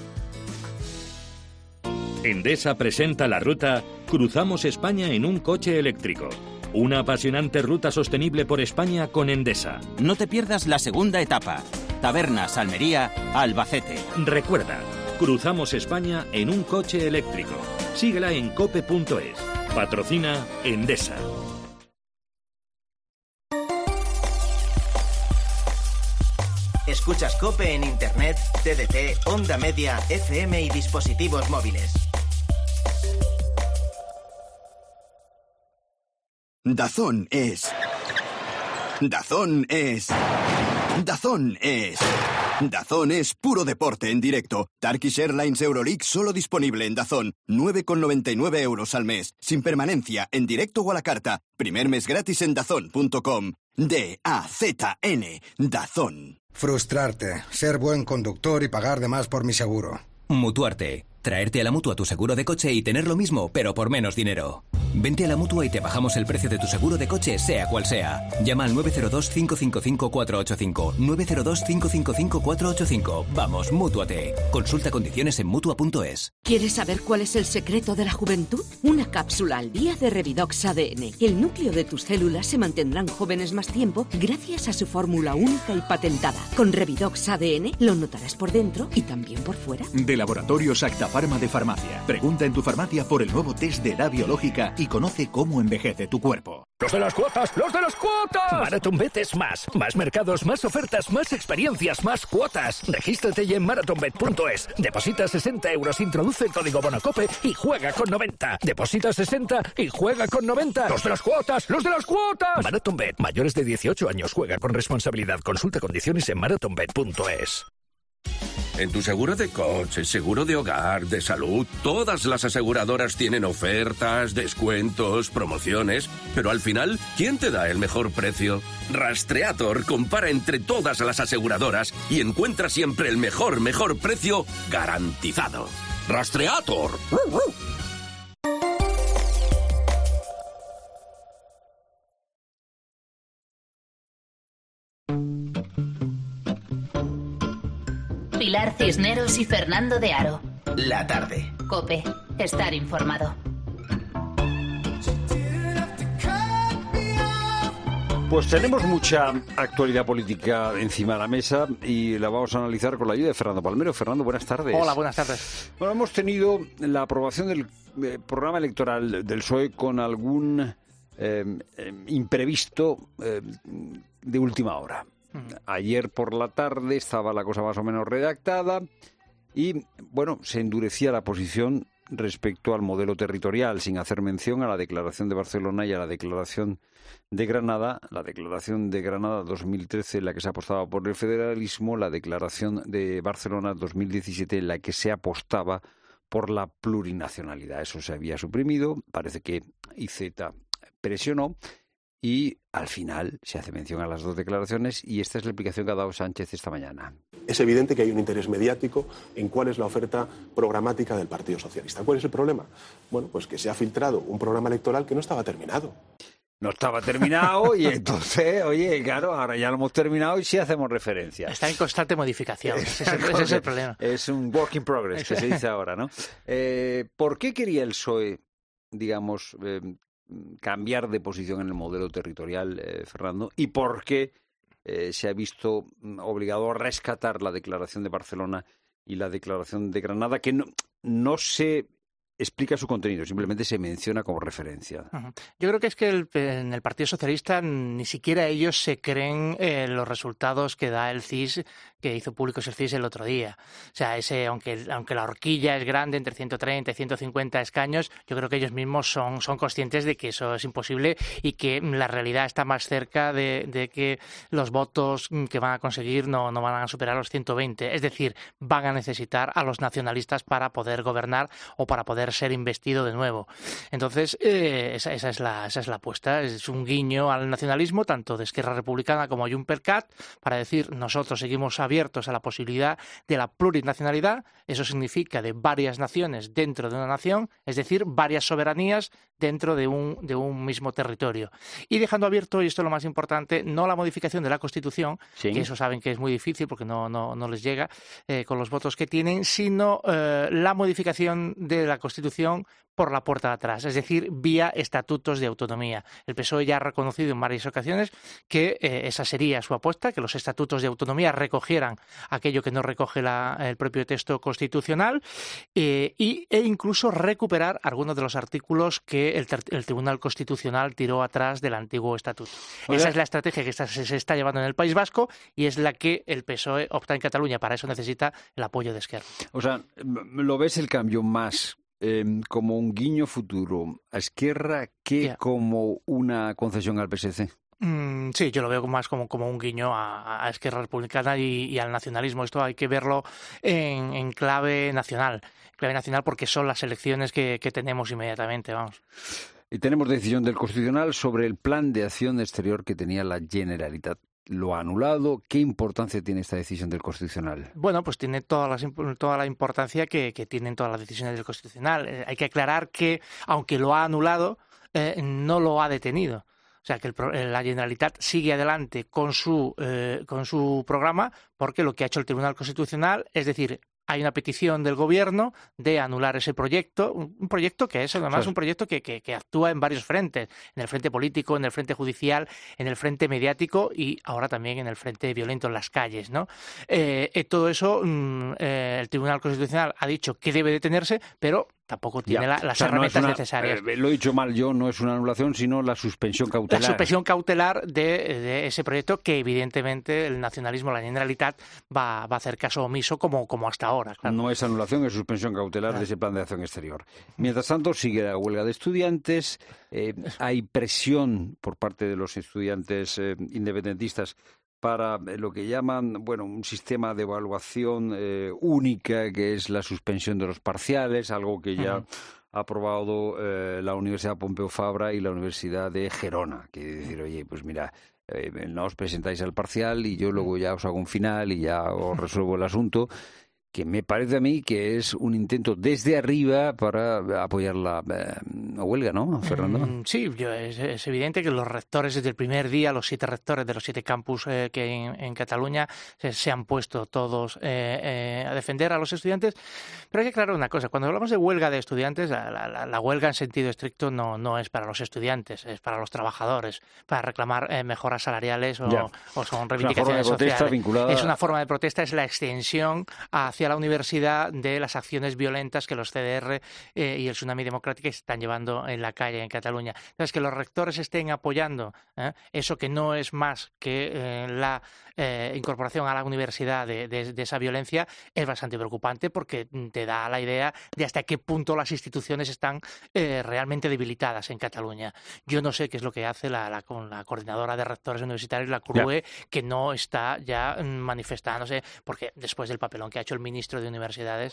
Endesa presenta la ruta Cruzamos España en un coche eléctrico. Una apasionante ruta sostenible por España con Endesa. No te pierdas la segunda etapa. Tabernas, Almería, Albacete. Recuerda, Cruzamos España en un coche eléctrico. Síguela en cope.es. Patrocina Endesa. Escuchas COPE en Internet, TDT, Onda Media, FM y dispositivos móviles. Dazón es... Dazón es... Dazón es... Dazón es puro deporte en directo. Turkish Airlines Euroleague solo disponible en Dazón. 9,99 euros al mes. Sin permanencia, en directo o a la carta. Primer mes gratis en dazón.com. D-A-Z-N. Dazón. Frustrarte, ser buen conductor y pagar de más por mi seguro. Mutuarte. Traerte a la Mutua tu seguro de coche y tener lo mismo, pero por menos dinero. Vente a la Mutua y te bajamos el precio de tu seguro de coche, sea cual sea. Llama al 902-555-485. 902-555-485. Vamos, mútuate. Consulta condiciones en Mutua.es. ¿Quieres saber cuál es el secreto de la juventud? Una cápsula al día de Revidox ADN. El núcleo de tus células se mantendrán jóvenes más tiempo gracias a su fórmula única y patentada. Con Revidox ADN lo notarás por dentro y también por fuera. De Laboratorios Acta Pharma de Farmacia. Pregunta en tu farmacia por el nuevo test de edad biológica y conoce cómo envejece tu cuerpo. ¡Los de las cuotas! ¡Los de las cuotas! MarathonBet es más. Más mercados, más ofertas, más experiencias, más cuotas. Regístrate ya en marathonbet.es. Deposita 60 euros, introduce el código BONACOPE y juega con 90. Deposita 60 y juega con 90. ¡Los de las cuotas! ¡Los de las cuotas! MarathonBet. Mayores de 18 años. Juega con responsabilidad. Consulta condiciones en marathonbet.es. En tu seguro de coche, seguro de hogar, de salud, todas las aseguradoras tienen ofertas, descuentos, promociones, pero al final, ¿quién te da el mejor precio? Rastreator compara entre todas las aseguradoras y encuentra siempre el mejor precio garantizado. Rastreator. Pilar Cisneros y Fernando de Aro. La tarde. COPE. Estar informado. Pues tenemos mucha actualidad política encima de la mesa y la vamos a analizar con la ayuda de Fernando Palmero. Fernando, buenas tardes. Hola, buenas tardes. Bueno, hemos tenido la aprobación del programa electoral del PSOE con algún imprevisto de última hora. Ayer por la tarde estaba la cosa más o menos redactada y, bueno, se endurecía la posición respecto al modelo territorial, sin hacer mención a la Declaración de Barcelona y a la Declaración de Granada. La Declaración de Granada 2013, en la que se apostaba por el federalismo, la Declaración de Barcelona 2017, en la que se apostaba por la plurinacionalidad. Eso se había suprimido, parece que IZ presionó y al final se hace mención a las dos declaraciones y esta es la explicación que ha dado Sánchez esta mañana. Es evidente que hay un interés mediático en cuál es la oferta programática del Partido Socialista. ¿Cuál es el problema? Bueno, pues que se ha filtrado un programa electoral que no estaba terminado. No estaba terminado y entonces, oye, claro, ahora ya lo hemos terminado y sí hacemos referencia. Está en constante modificación, ese es el problema. Es un work in progress, que se dice ahora, ¿no? ¿Por qué quería el PSOE, digamos, cambiar de posición en el modelo territorial, Fernando? ¿Y por qué se ha visto obligado a rescatar la Declaración de Barcelona y la Declaración de Granada, que no se explica su contenido, simplemente se menciona como referencia? Yo creo que es que en el Partido Socialista ni siquiera ellos se creen los resultados que da el CIS, que hizo públicos el CIS el otro día. O sea, aunque la horquilla es grande, entre 130 y 150 escaños, yo creo que ellos mismos son conscientes de que eso es imposible y que la realidad está más cerca de que los votos que van a conseguir no van a superar los 120. Es decir, van a necesitar a los nacionalistas para poder gobernar o para poder ser investido de nuevo. Entonces, esa es la apuesta. Es un guiño al nacionalismo, tanto de Esquerra Republicana como Juncker-Cat, para decir, nosotros seguimos abiertos a la posibilidad de la plurinacionalidad. Eso significa de varias naciones dentro de una nación, es decir, varias soberanías dentro de un mismo territorio. Y dejando abierto, y esto es lo más importante, no la modificación de la Constitución, sí, que eso saben que es muy difícil porque no les llega con los votos que tienen, sino la modificación de la Constitución por la puerta de atrás, es decir, vía estatutos de autonomía. El PSOE ya ha reconocido en varias ocasiones que esa sería su apuesta, que los estatutos de autonomía recogieran aquello que no recoge el propio texto constitucional e incluso recuperar algunos de los artículos que el Tribunal Constitucional tiró atrás del antiguo estatuto. Esa es la estrategia que se está llevando en el País Vasco y es la que el PSOE opta en Cataluña. Para eso necesita el apoyo de Esquerra. O sea, ¿lo ves el cambio más como un guiño futuro a Esquerra que como una concesión al PSC? Sí, yo lo veo más como un guiño a Esquerra Republicana y al nacionalismo. Esto hay que verlo en clave nacional. Clave nacional porque son las elecciones que tenemos inmediatamente, vamos. Y tenemos decisión del Constitucional sobre el plan de acción exterior que tenía la Generalitat. ¿Lo ha anulado? ¿Qué importancia tiene esta decisión del Constitucional? Bueno, pues tiene toda la importancia que tienen todas las decisiones del Constitucional. Hay que aclarar que, aunque lo ha anulado, no lo ha detenido. O sea, que la Generalitat sigue adelante con su programa, porque lo que ha hecho el Tribunal Constitucional es decir, hay una petición del Gobierno de anular ese proyecto, un proyecto que es además un proyecto que actúa en varios frentes, en el frente político, en el frente judicial, en el frente mediático y ahora también en el frente violento en las calles, ¿no? Todo eso el Tribunal Constitucional ha dicho que debe detenerse, pero tampoco tiene las herramientas necesarias. Lo he dicho mal yo, no es una anulación, sino la suspensión cautelar. La suspensión cautelar de ese proyecto que evidentemente el nacionalismo, la Generalitat, va a hacer caso omiso como hasta ahora. Claro. No es anulación, es suspensión cautelar de ese plan de acción exterior. Mientras tanto, sigue la huelga de estudiantes, hay presión por parte de los estudiantes independentistas para lo que llaman, bueno, un sistema de evaluación única, que es la suspensión de los parciales, algo que ya ha aprobado la Universidad Pompeu Fabra y la Universidad de Gerona. Quiere decir, oye, pues mira, no os presentáis al parcial y yo luego ya os hago un final y ya os resuelvo el asunto, que me parece a mí que es un intento desde arriba para apoyar la huelga, ¿no, Fernando? Sí, es evidente que los rectores desde el primer día, los 7 rectores de los 7 campus que en Cataluña se han puesto todos a defender a los estudiantes. Pero hay que aclarar una cosa, cuando hablamos de huelga de estudiantes, la huelga en sentido estricto no es para los estudiantes, es para los trabajadores, para reclamar mejoras salariales o son reivindicaciones sociales. Es una forma de protesta, es la extensión hacia la universidad de las acciones violentas que los CDR y el Tsunami Democrático están llevando en la calle en Cataluña. Entonces, que los rectores estén apoyando eso que no es más que la incorporación a la universidad de esa violencia es bastante preocupante, porque te da la idea de hasta qué punto las instituciones están realmente debilitadas en Cataluña. Yo no sé qué es lo que hace la coordinadora de rectores universitarios, la CRUE, que no está ya manifestándose, porque después del papelón que ha hecho el ministro de Universidades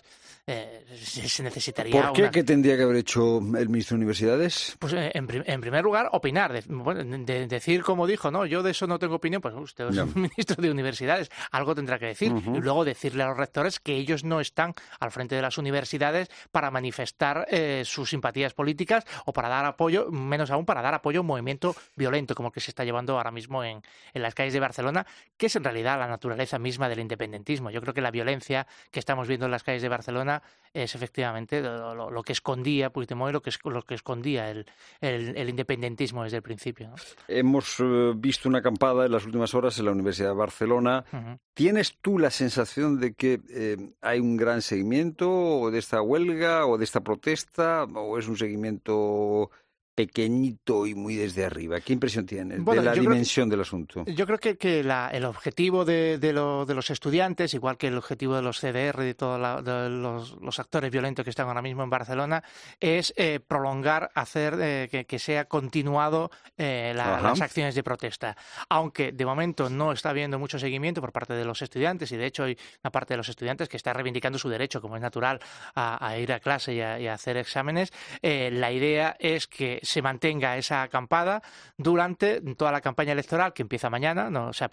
se necesitaría... ¿Por qué? ¿Qué tendría que haber hecho el ministro de Universidades? Pues en primer lugar, opinar, decir como dijo, no, yo de eso no tengo opinión, pues usted es un ministro de Universidades, algo tendrá que decir, y luego decirle a los rectores que ellos no están al frente de las universidades para manifestar sus simpatías políticas o para dar apoyo, menos aún para dar apoyo a un movimiento violento como el que se está llevando ahora mismo en las calles de Barcelona, que es en realidad la naturaleza misma del independentismo. Yo creo que la violencia que estamos viendo en las calles de Barcelona es efectivamente lo que escondía Puigdemont y lo que escondía el independentismo desde el principio, ¿no? Hemos visto una acampada en las últimas horas en la Universidad de Barcelona. ¿Tienes tú la sensación de que hay un gran seguimiento de esta huelga o de esta protesta, o es un seguimiento pequeñito y muy desde arriba? ¿Qué impresión tienes de la dimensión del asunto? Yo creo que el objetivo de los estudiantes, igual que el objetivo de los CDR y de todos los actores violentos que están ahora mismo en Barcelona, es prolongar, hacer que sea continuado las acciones de protesta. Aunque de momento no está habiendo mucho seguimiento por parte de los estudiantes, y de hecho hay una parte de los estudiantes que está reivindicando su derecho, como es natural, a ir a clase y a hacer exámenes, la idea es que se mantenga esa acampada durante toda la campaña electoral, que empieza mañana,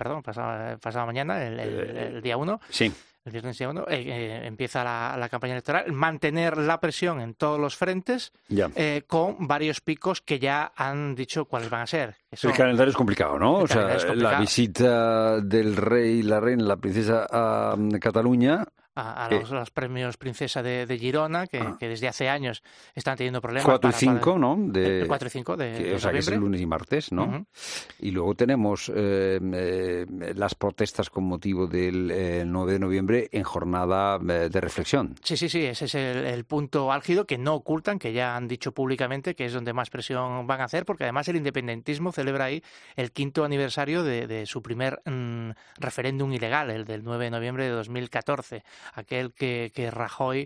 pasado mañana, el día 1. Sí. El viernes día 1 empieza la campaña electoral, mantener la presión en todos los frentes, con varios picos que ya han dicho cuáles van a ser. El calendario es complicado, ¿no? O sea, la visita del rey y la reina, la princesa a Cataluña, a los premios Princesa de Girona, que desde hace años están teniendo problemas. 4 y 5, ¿no? 4 y 5 de noviembre. O sea, que es el lunes y martes, ¿no? Y luego tenemos las protestas con motivo del 9 de noviembre en jornada de reflexión. Sí, ese es el punto álgido que no ocultan, que ya han dicho públicamente que es donde más presión van a hacer, porque además el independentismo celebra ahí el 5º aniversario de su primer referéndum ilegal, el del 9 de noviembre de 2014. Aquel que Rajoy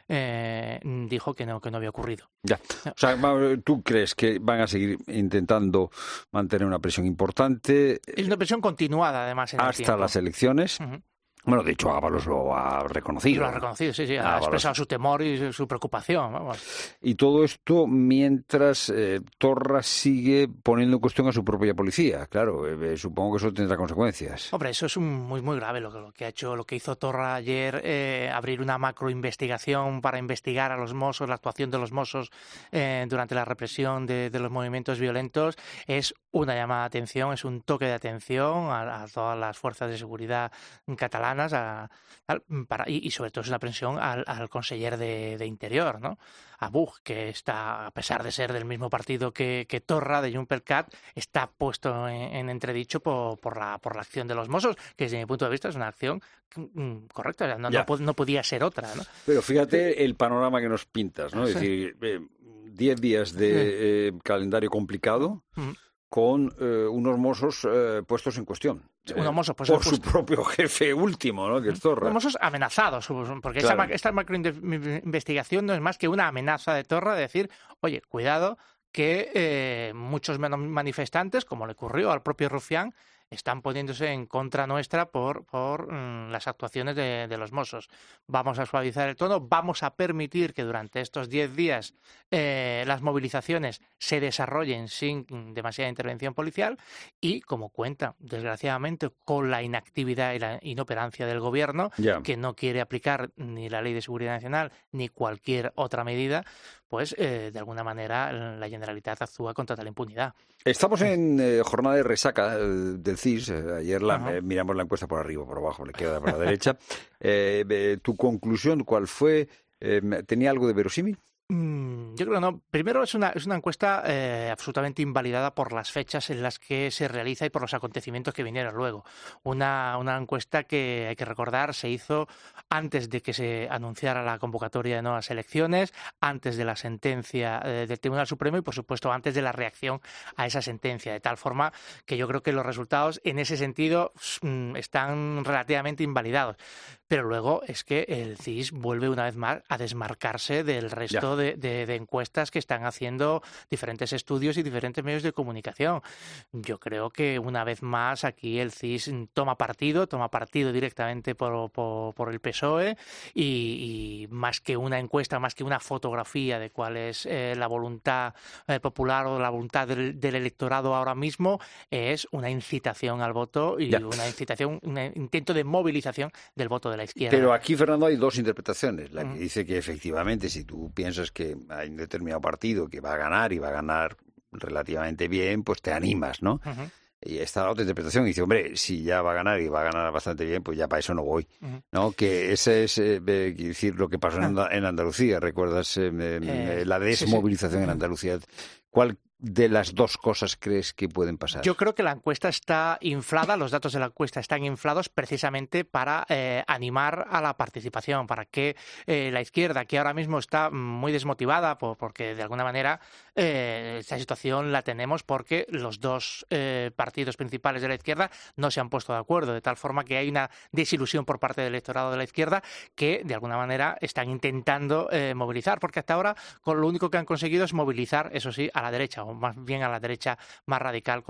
dijo que no había ocurrido. Ya. O sea, ¿tú crees que van a seguir intentando mantener una presión importante? Es una presión continuada, además, en el tiempo. Hasta las elecciones. Bueno, de hecho, Ábalos lo ha reconocido. Lo ha reconocido, sí. Ha expresado su temor y su preocupación. Vamos. Y todo esto mientras Torra sigue poniendo en cuestión a su propia policía. Claro, supongo que eso tendrá consecuencias. Hombre, eso es muy grave lo que hizo Torra ayer, abrir una macroinvestigación para investigar a los Mossos, la actuación de los Mossos durante la represión de los movimientos violentos. Es una llamada de atención, es un toque de atención a todas las fuerzas de seguridad catalanas. Y sobre todo es una presión al conseller de Interior, ¿no? A Buch, que está, a pesar de ser del mismo partido que Torra, de JxCat, está puesto en entredicho por la acción de los Mossos, que desde mi punto de vista es una acción correcta, no podía ser otra, ¿no? Pero fíjate el panorama que nos pintas, ¿no? Es decir, 10 días de calendario complicado, con unos Mossos puestos en cuestión. Unos Mossos por su propio jefe último, ¿no? Que es Torra. Unos Mossos amenazados, porque esta macroinvestigación no es más que una amenaza de Torra de decir, oye, cuidado, que muchos manifestantes, como le ocurrió al propio Rufián, están poniéndose en contra nuestra por las actuaciones de los Mossos. Vamos a suavizar el tono, vamos a permitir que durante estos 10 días las movilizaciones se desarrollen sin demasiada intervención policial y, como cuenta, desgraciadamente, con la inactividad y la inoperancia del Gobierno, que no quiere aplicar ni la Ley de Seguridad Nacional ni cualquier otra medida, pues de alguna manera la Generalitat actúa con total impunidad. Estamos en jornada de resaca del CIS. Ayer miramos la encuesta por arriba, por abajo, por la izquierda, por la derecha. ¿Tu conclusión cuál fue? ¿Tenía algo de verosímil? Yo creo que no. Primero, es una encuesta absolutamente invalidada por las fechas en las que se realiza y por los acontecimientos que vinieron luego. Una encuesta que, hay que recordar, se hizo antes de que se anunciara la convocatoria de nuevas elecciones, antes de la sentencia del Tribunal Supremo y, por supuesto, antes de la reacción a esa sentencia. De tal forma que yo creo que los resultados, en ese sentido, están relativamente invalidados. Pero luego es que el CIS vuelve una vez más a desmarcarse del resto de encuestas que están haciendo diferentes estudios y diferentes medios de comunicación. Yo creo que una vez más aquí el CIS toma partido directamente por el PSOE y más que una encuesta, más que una fotografía de cuál es la voluntad popular o la voluntad del electorado ahora mismo, es una incitación al voto y un intento de movilización del voto de la izquierda. Pero aquí, Fernando, hay dos interpretaciones. La que dice que efectivamente, si tú piensas que hay un determinado partido que va a ganar y va a ganar relativamente bien, pues te animas, ¿no? Y está la otra interpretación y dice, hombre, si ya va a ganar y va a ganar bastante bien, pues ya para eso no voy, ¿no? Que ese es decir lo que pasó en Andalucía. ¿Recuerdas la desmovilización en Andalucía? ¿Cuál de las dos cosas crees que pueden pasar? Yo creo que la encuesta está inflada, los datos de la encuesta están inflados precisamente para animar a la participación, para que la izquierda, que ahora mismo está muy desmotivada, porque de alguna manera esta situación la tenemos porque los dos partidos principales de la izquierda no se han puesto de acuerdo, de tal forma que hay una desilusión por parte del electorado de la izquierda que de alguna manera están intentando movilizar, porque hasta ahora lo único que han conseguido es movilizar, eso sí, a la derecha, o más bien a la derecha más radical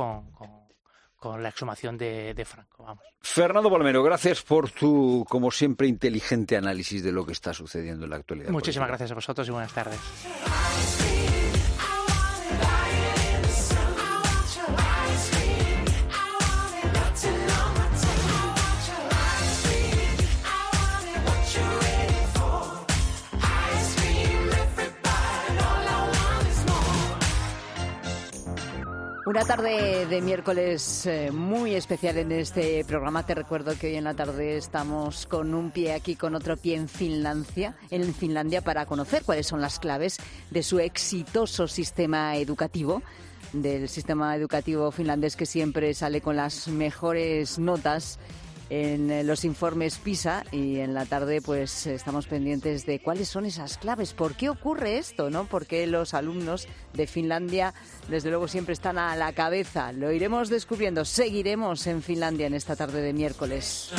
con la exhumación de Franco. Vamos. Fernando Palmero, gracias por tu, como siempre, inteligente análisis de lo que está sucediendo en la actualidad. Muchísimas gracias a vosotros y buenas tardes. Una tarde de miércoles muy especial en este programa. Te recuerdo que hoy en la tarde estamos con un pie aquí, con otro pie en Finlandia, para conocer cuáles son las claves de su exitoso sistema educativo, del sistema educativo finlandés que siempre sale con las mejores notas en los informes PISA, y en la tarde pues estamos pendientes de cuáles son esas claves, por qué ocurre esto, ¿no? Por qué los alumnos de Finlandia desde luego siempre están a la cabeza. Lo iremos descubriendo, seguiremos en Finlandia en esta tarde de miércoles.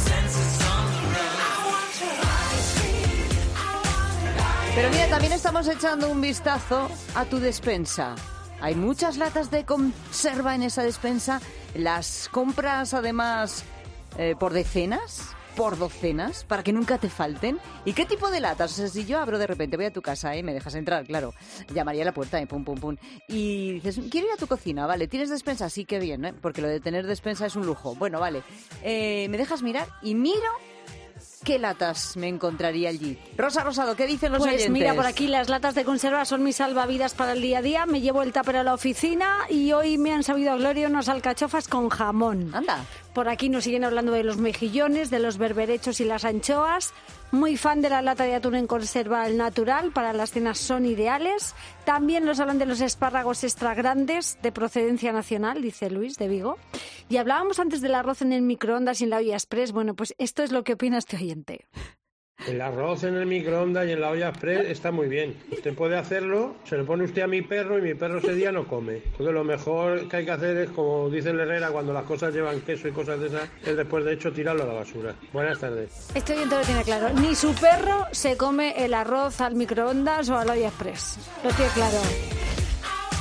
Pero mira, también estamos echando un vistazo a tu despensa. Hay muchas latas de conserva en esa despensa. Las compras además por decenas, por docenas, para que nunca te falten. ¿Y qué tipo de latas? O sea, si yo abro de repente, voy a tu casa, me dejas entrar, claro, llamaría a la puerta, pum, pum, pum, y dices, quiero ir a tu cocina, vale, ¿tienes despensa? Sí, qué bien, porque lo de tener despensa es un lujo. Bueno, vale, ¿me dejas mirar? Y miro qué latas me encontraría allí. Rosa Rosado, ¿qué dicen los oyentes? Pues mira, por aquí las latas de conserva son mis salvavidas para el día a día. Me llevo el tupper a la oficina y hoy me han sabido a gloria unas alcachofas con jamón. Anda. Por aquí nos siguen hablando de los mejillones, de los berberechos y las anchoas. Muy fan de la lata de atún en conserva al natural, para las cenas son ideales. También nos hablan de los espárragos extra grandes de procedencia nacional, dice Luis de Vigo. Y hablábamos antes del arroz en el microondas y en la olla express. Bueno, pues esto es lo que opina este oyente. El arroz en el microondas y en la olla express está muy bien. Usted puede hacerlo, se lo pone usted a mi perro y mi perro ese día no come. Entonces lo mejor que hay que hacer es, como dice el Herrera, cuando las cosas llevan queso y cosas de esas, es después de hecho tirarlo a la basura. Buenas tardes. Este oyente lo tiene claro. Ni su perro se come el arroz al microondas o a la olla express. Lo tiene claro.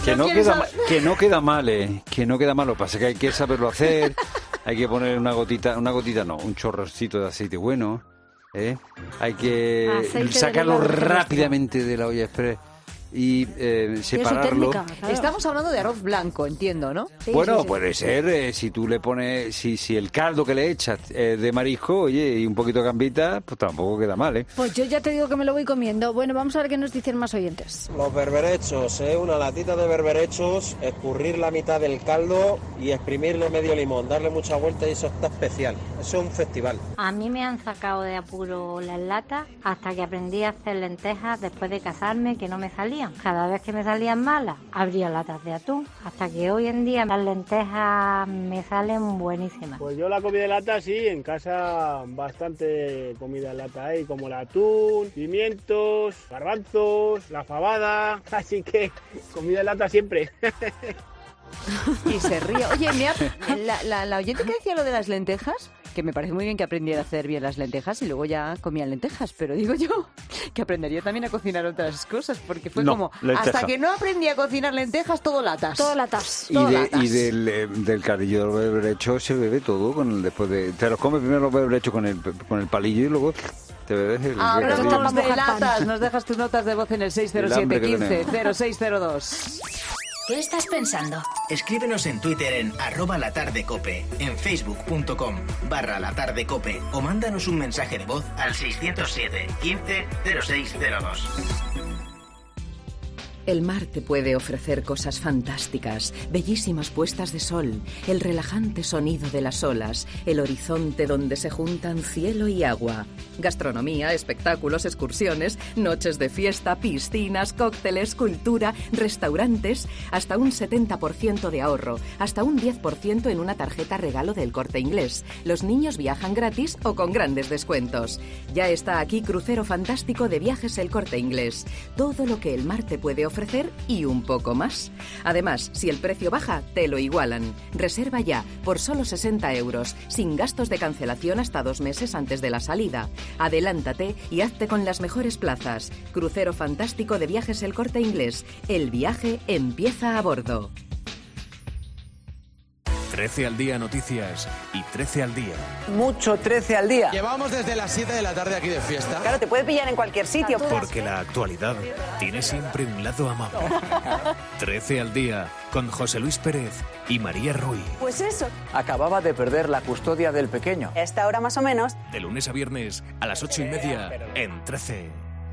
Que no queda mal, que no queda mal. Lo que pasa es que hay que saberlo hacer. Hay que poner un chorrocito de aceite bueno. Hay que sacarlo rápidamente de la olla express y separarlo. Técnica, claro. Estamos hablando de arroz blanco, entiendo, ¿no? Sí, bueno, sí. Puede ser, si tú le pones, si el caldo que le echas de marisco, oye, y un poquito de gambita, pues tampoco queda mal, Pues yo ya te digo que me lo voy comiendo. Bueno, vamos a ver qué nos dicen más oyentes. Los berberechos, una latita de berberechos, escurrir la mitad del caldo y exprimirle medio limón, darle mucha vuelta y eso está especial. Eso es un festival. A mí me han sacado de apuro las latas hasta que aprendí a hacer lentejas después de casarme, que no me salían. Cada vez que me salían malas, abría latas de atún. Hasta que hoy en día las lentejas me salen buenísimas. Pues yo la comida de lata sí, en casa bastante comida de lata hay, como el atún, pimientos, garbanzos, la fabada, así que comida de lata siempre. Y se ríe. Oye, la oyente que decía lo de las lentejas, que me parece muy bien que aprendiera a hacer bien las lentejas y luego ya comía lentejas, pero digo yo que aprendería también a cocinar otras cosas, porque fue como, hasta que no aprendí a cocinar lentejas, todo latas. Todo latas. Y del caldillo del berberecho se bebe todo, te los comes primero los berberechos con el palillo y luego... Hablamos de latas. Nos dejas tus notas de voz en el 607 15 0602. ¿Qué estás pensando? Escríbenos en Twitter en @latardecope, en facebook.com/latardecope o mándanos un mensaje de voz al 607 15 0602. El mar te puede ofrecer cosas fantásticas, bellísimas puestas de sol, el relajante sonido de las olas, el horizonte donde se juntan cielo y agua, gastronomía, espectáculos, excursiones, noches de fiesta, piscinas, cócteles, cultura, restaurantes, hasta un 70% de ahorro, hasta un 10% en una tarjeta regalo del Corte Inglés. Los niños viajan gratis o con grandes descuentos. Ya está aquí Crucero Fantástico de Viajes El Corte Inglés. Todo lo que el mar te puede ofrecer y un poco más. Además, si el precio baja, te lo igualan. Reserva ya por solo 60 €, sin gastos de cancelación hasta 2 meses antes de la salida. Adelántate y hazte con las mejores plazas. Crucero Fantástico de Viajes El Corte Inglés. El viaje empieza a bordo. 13 al día noticias y 13 al día. Mucho 13 al día. Llevamos desde las 7 de la tarde aquí de fiesta. Claro, te puede pillar en cualquier sitio. Porque la actualidad tiene siempre un lado amable. 13 al día con José Luis Pérez y María Ruiz. Pues eso. Acababa de perder la custodia del pequeño. A esta hora más o menos. De lunes a viernes a las 8:30 en 13.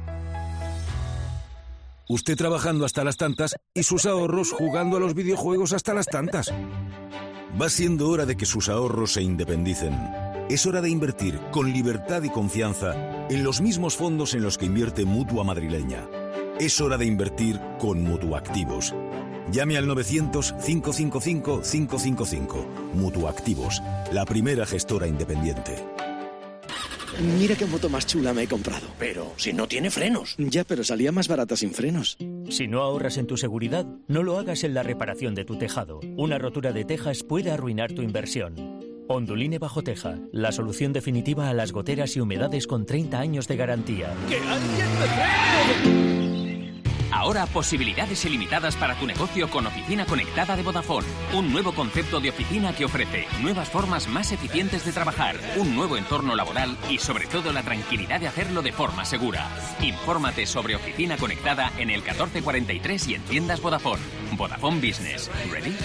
Usted trabajando hasta las tantas y sus ahorros jugando a los videojuegos hasta las tantas. Va siendo hora de que sus ahorros se independicen. Es hora de invertir con libertad y confianza en los mismos fondos en los que invierte Mutua Madrileña. Es hora de invertir con Mutuactivos. Llame al 900-555-555. Mutuactivos, la primera gestora independiente. Mira qué moto más chula me he comprado. Pero si no tiene frenos. Ya, pero salía más barata sin frenos. Si no ahorras en tu seguridad, no lo hagas en la reparación de tu tejado. Una rotura de tejas puede arruinar tu inversión. Onduline Bajo Teja, la solución definitiva a las goteras y humedades con 30 años de garantía. ¡Que alguien me cree! Ahora posibilidades ilimitadas para tu negocio con Oficina Conectada de Vodafone. Un nuevo concepto de oficina que ofrece nuevas formas más eficientes de trabajar, un nuevo entorno laboral y sobre todo la tranquilidad de hacerlo de forma segura. Infórmate sobre Oficina Conectada en el 1443 y en tiendas Vodafone. Vodafone Business. ¿Ready?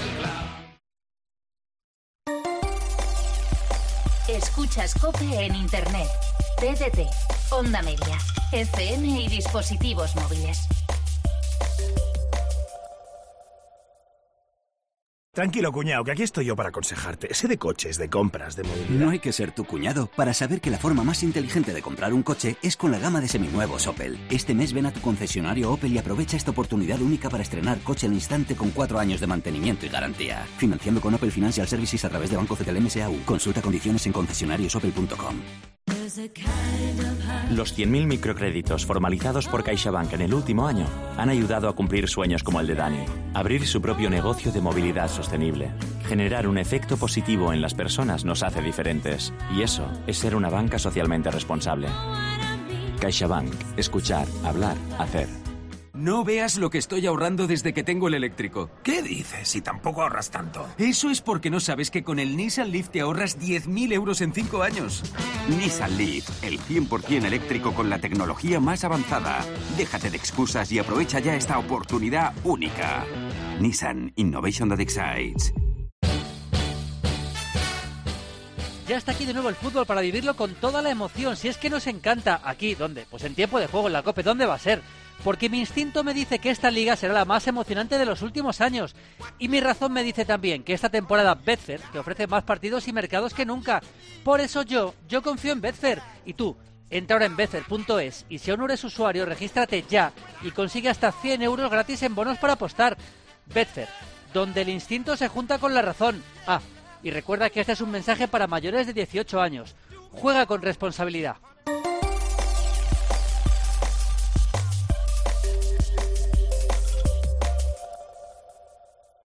Escuchas COPE en Internet, TDT, Onda Media, FM y dispositivos móviles. Tranquilo, cuñado, que aquí estoy yo para aconsejarte. Sé de coches, de compras, de movilidad. No hay que ser tu cuñado para saber que la forma más inteligente de comprar un coche es con la gama de seminuevos Opel. Este mes ven a tu concesionario Opel y aprovecha esta oportunidad única para estrenar coche al instante con 4 años de mantenimiento y garantía. Financiando con Opel Financial Services a través de Banco CTLM S.A.U. Consulta condiciones en concesionariosopel.com. Los 100.000 microcréditos formalizados por CaixaBank en el último año han ayudado a cumplir sueños como el de Dani. Abrir su propio negocio de movilidad sostenible. Generar un efecto positivo en las personas nos hace diferentes. Y eso es ser una banca socialmente responsable. CaixaBank. Escuchar, hablar, hacer. No veas lo que estoy ahorrando desde que tengo el eléctrico. ¿Qué dices? Si tampoco ahorras tanto. Eso es porque no sabes que con el Nissan Leaf te ahorras 10.000 euros en 5 años. Nissan Leaf, el 100% eléctrico con la tecnología más avanzada. Déjate de excusas y aprovecha ya esta oportunidad única. Nissan Innovation that excites. Ya está aquí de nuevo el fútbol para vivirlo con toda la emoción. Si es que nos encanta. ¿Aquí? ¿Dónde? Pues en tiempo de juego en la COPE. ¿Dónde va a ser? Porque mi instinto me dice que esta liga será la más emocionante de los últimos años. Y mi razón me dice también que esta temporada Betfair te ofrece más partidos y mercados que nunca. Por eso yo confío en Betfair. Y tú, entra ahora en Betfair.es y si aún no eres usuario, regístrate ya y consigue hasta 100 euros gratis en bonos para apostar. Betfair, donde el instinto se junta con la razón. Y recuerda que este es un mensaje para mayores de 18 años. Juega con responsabilidad.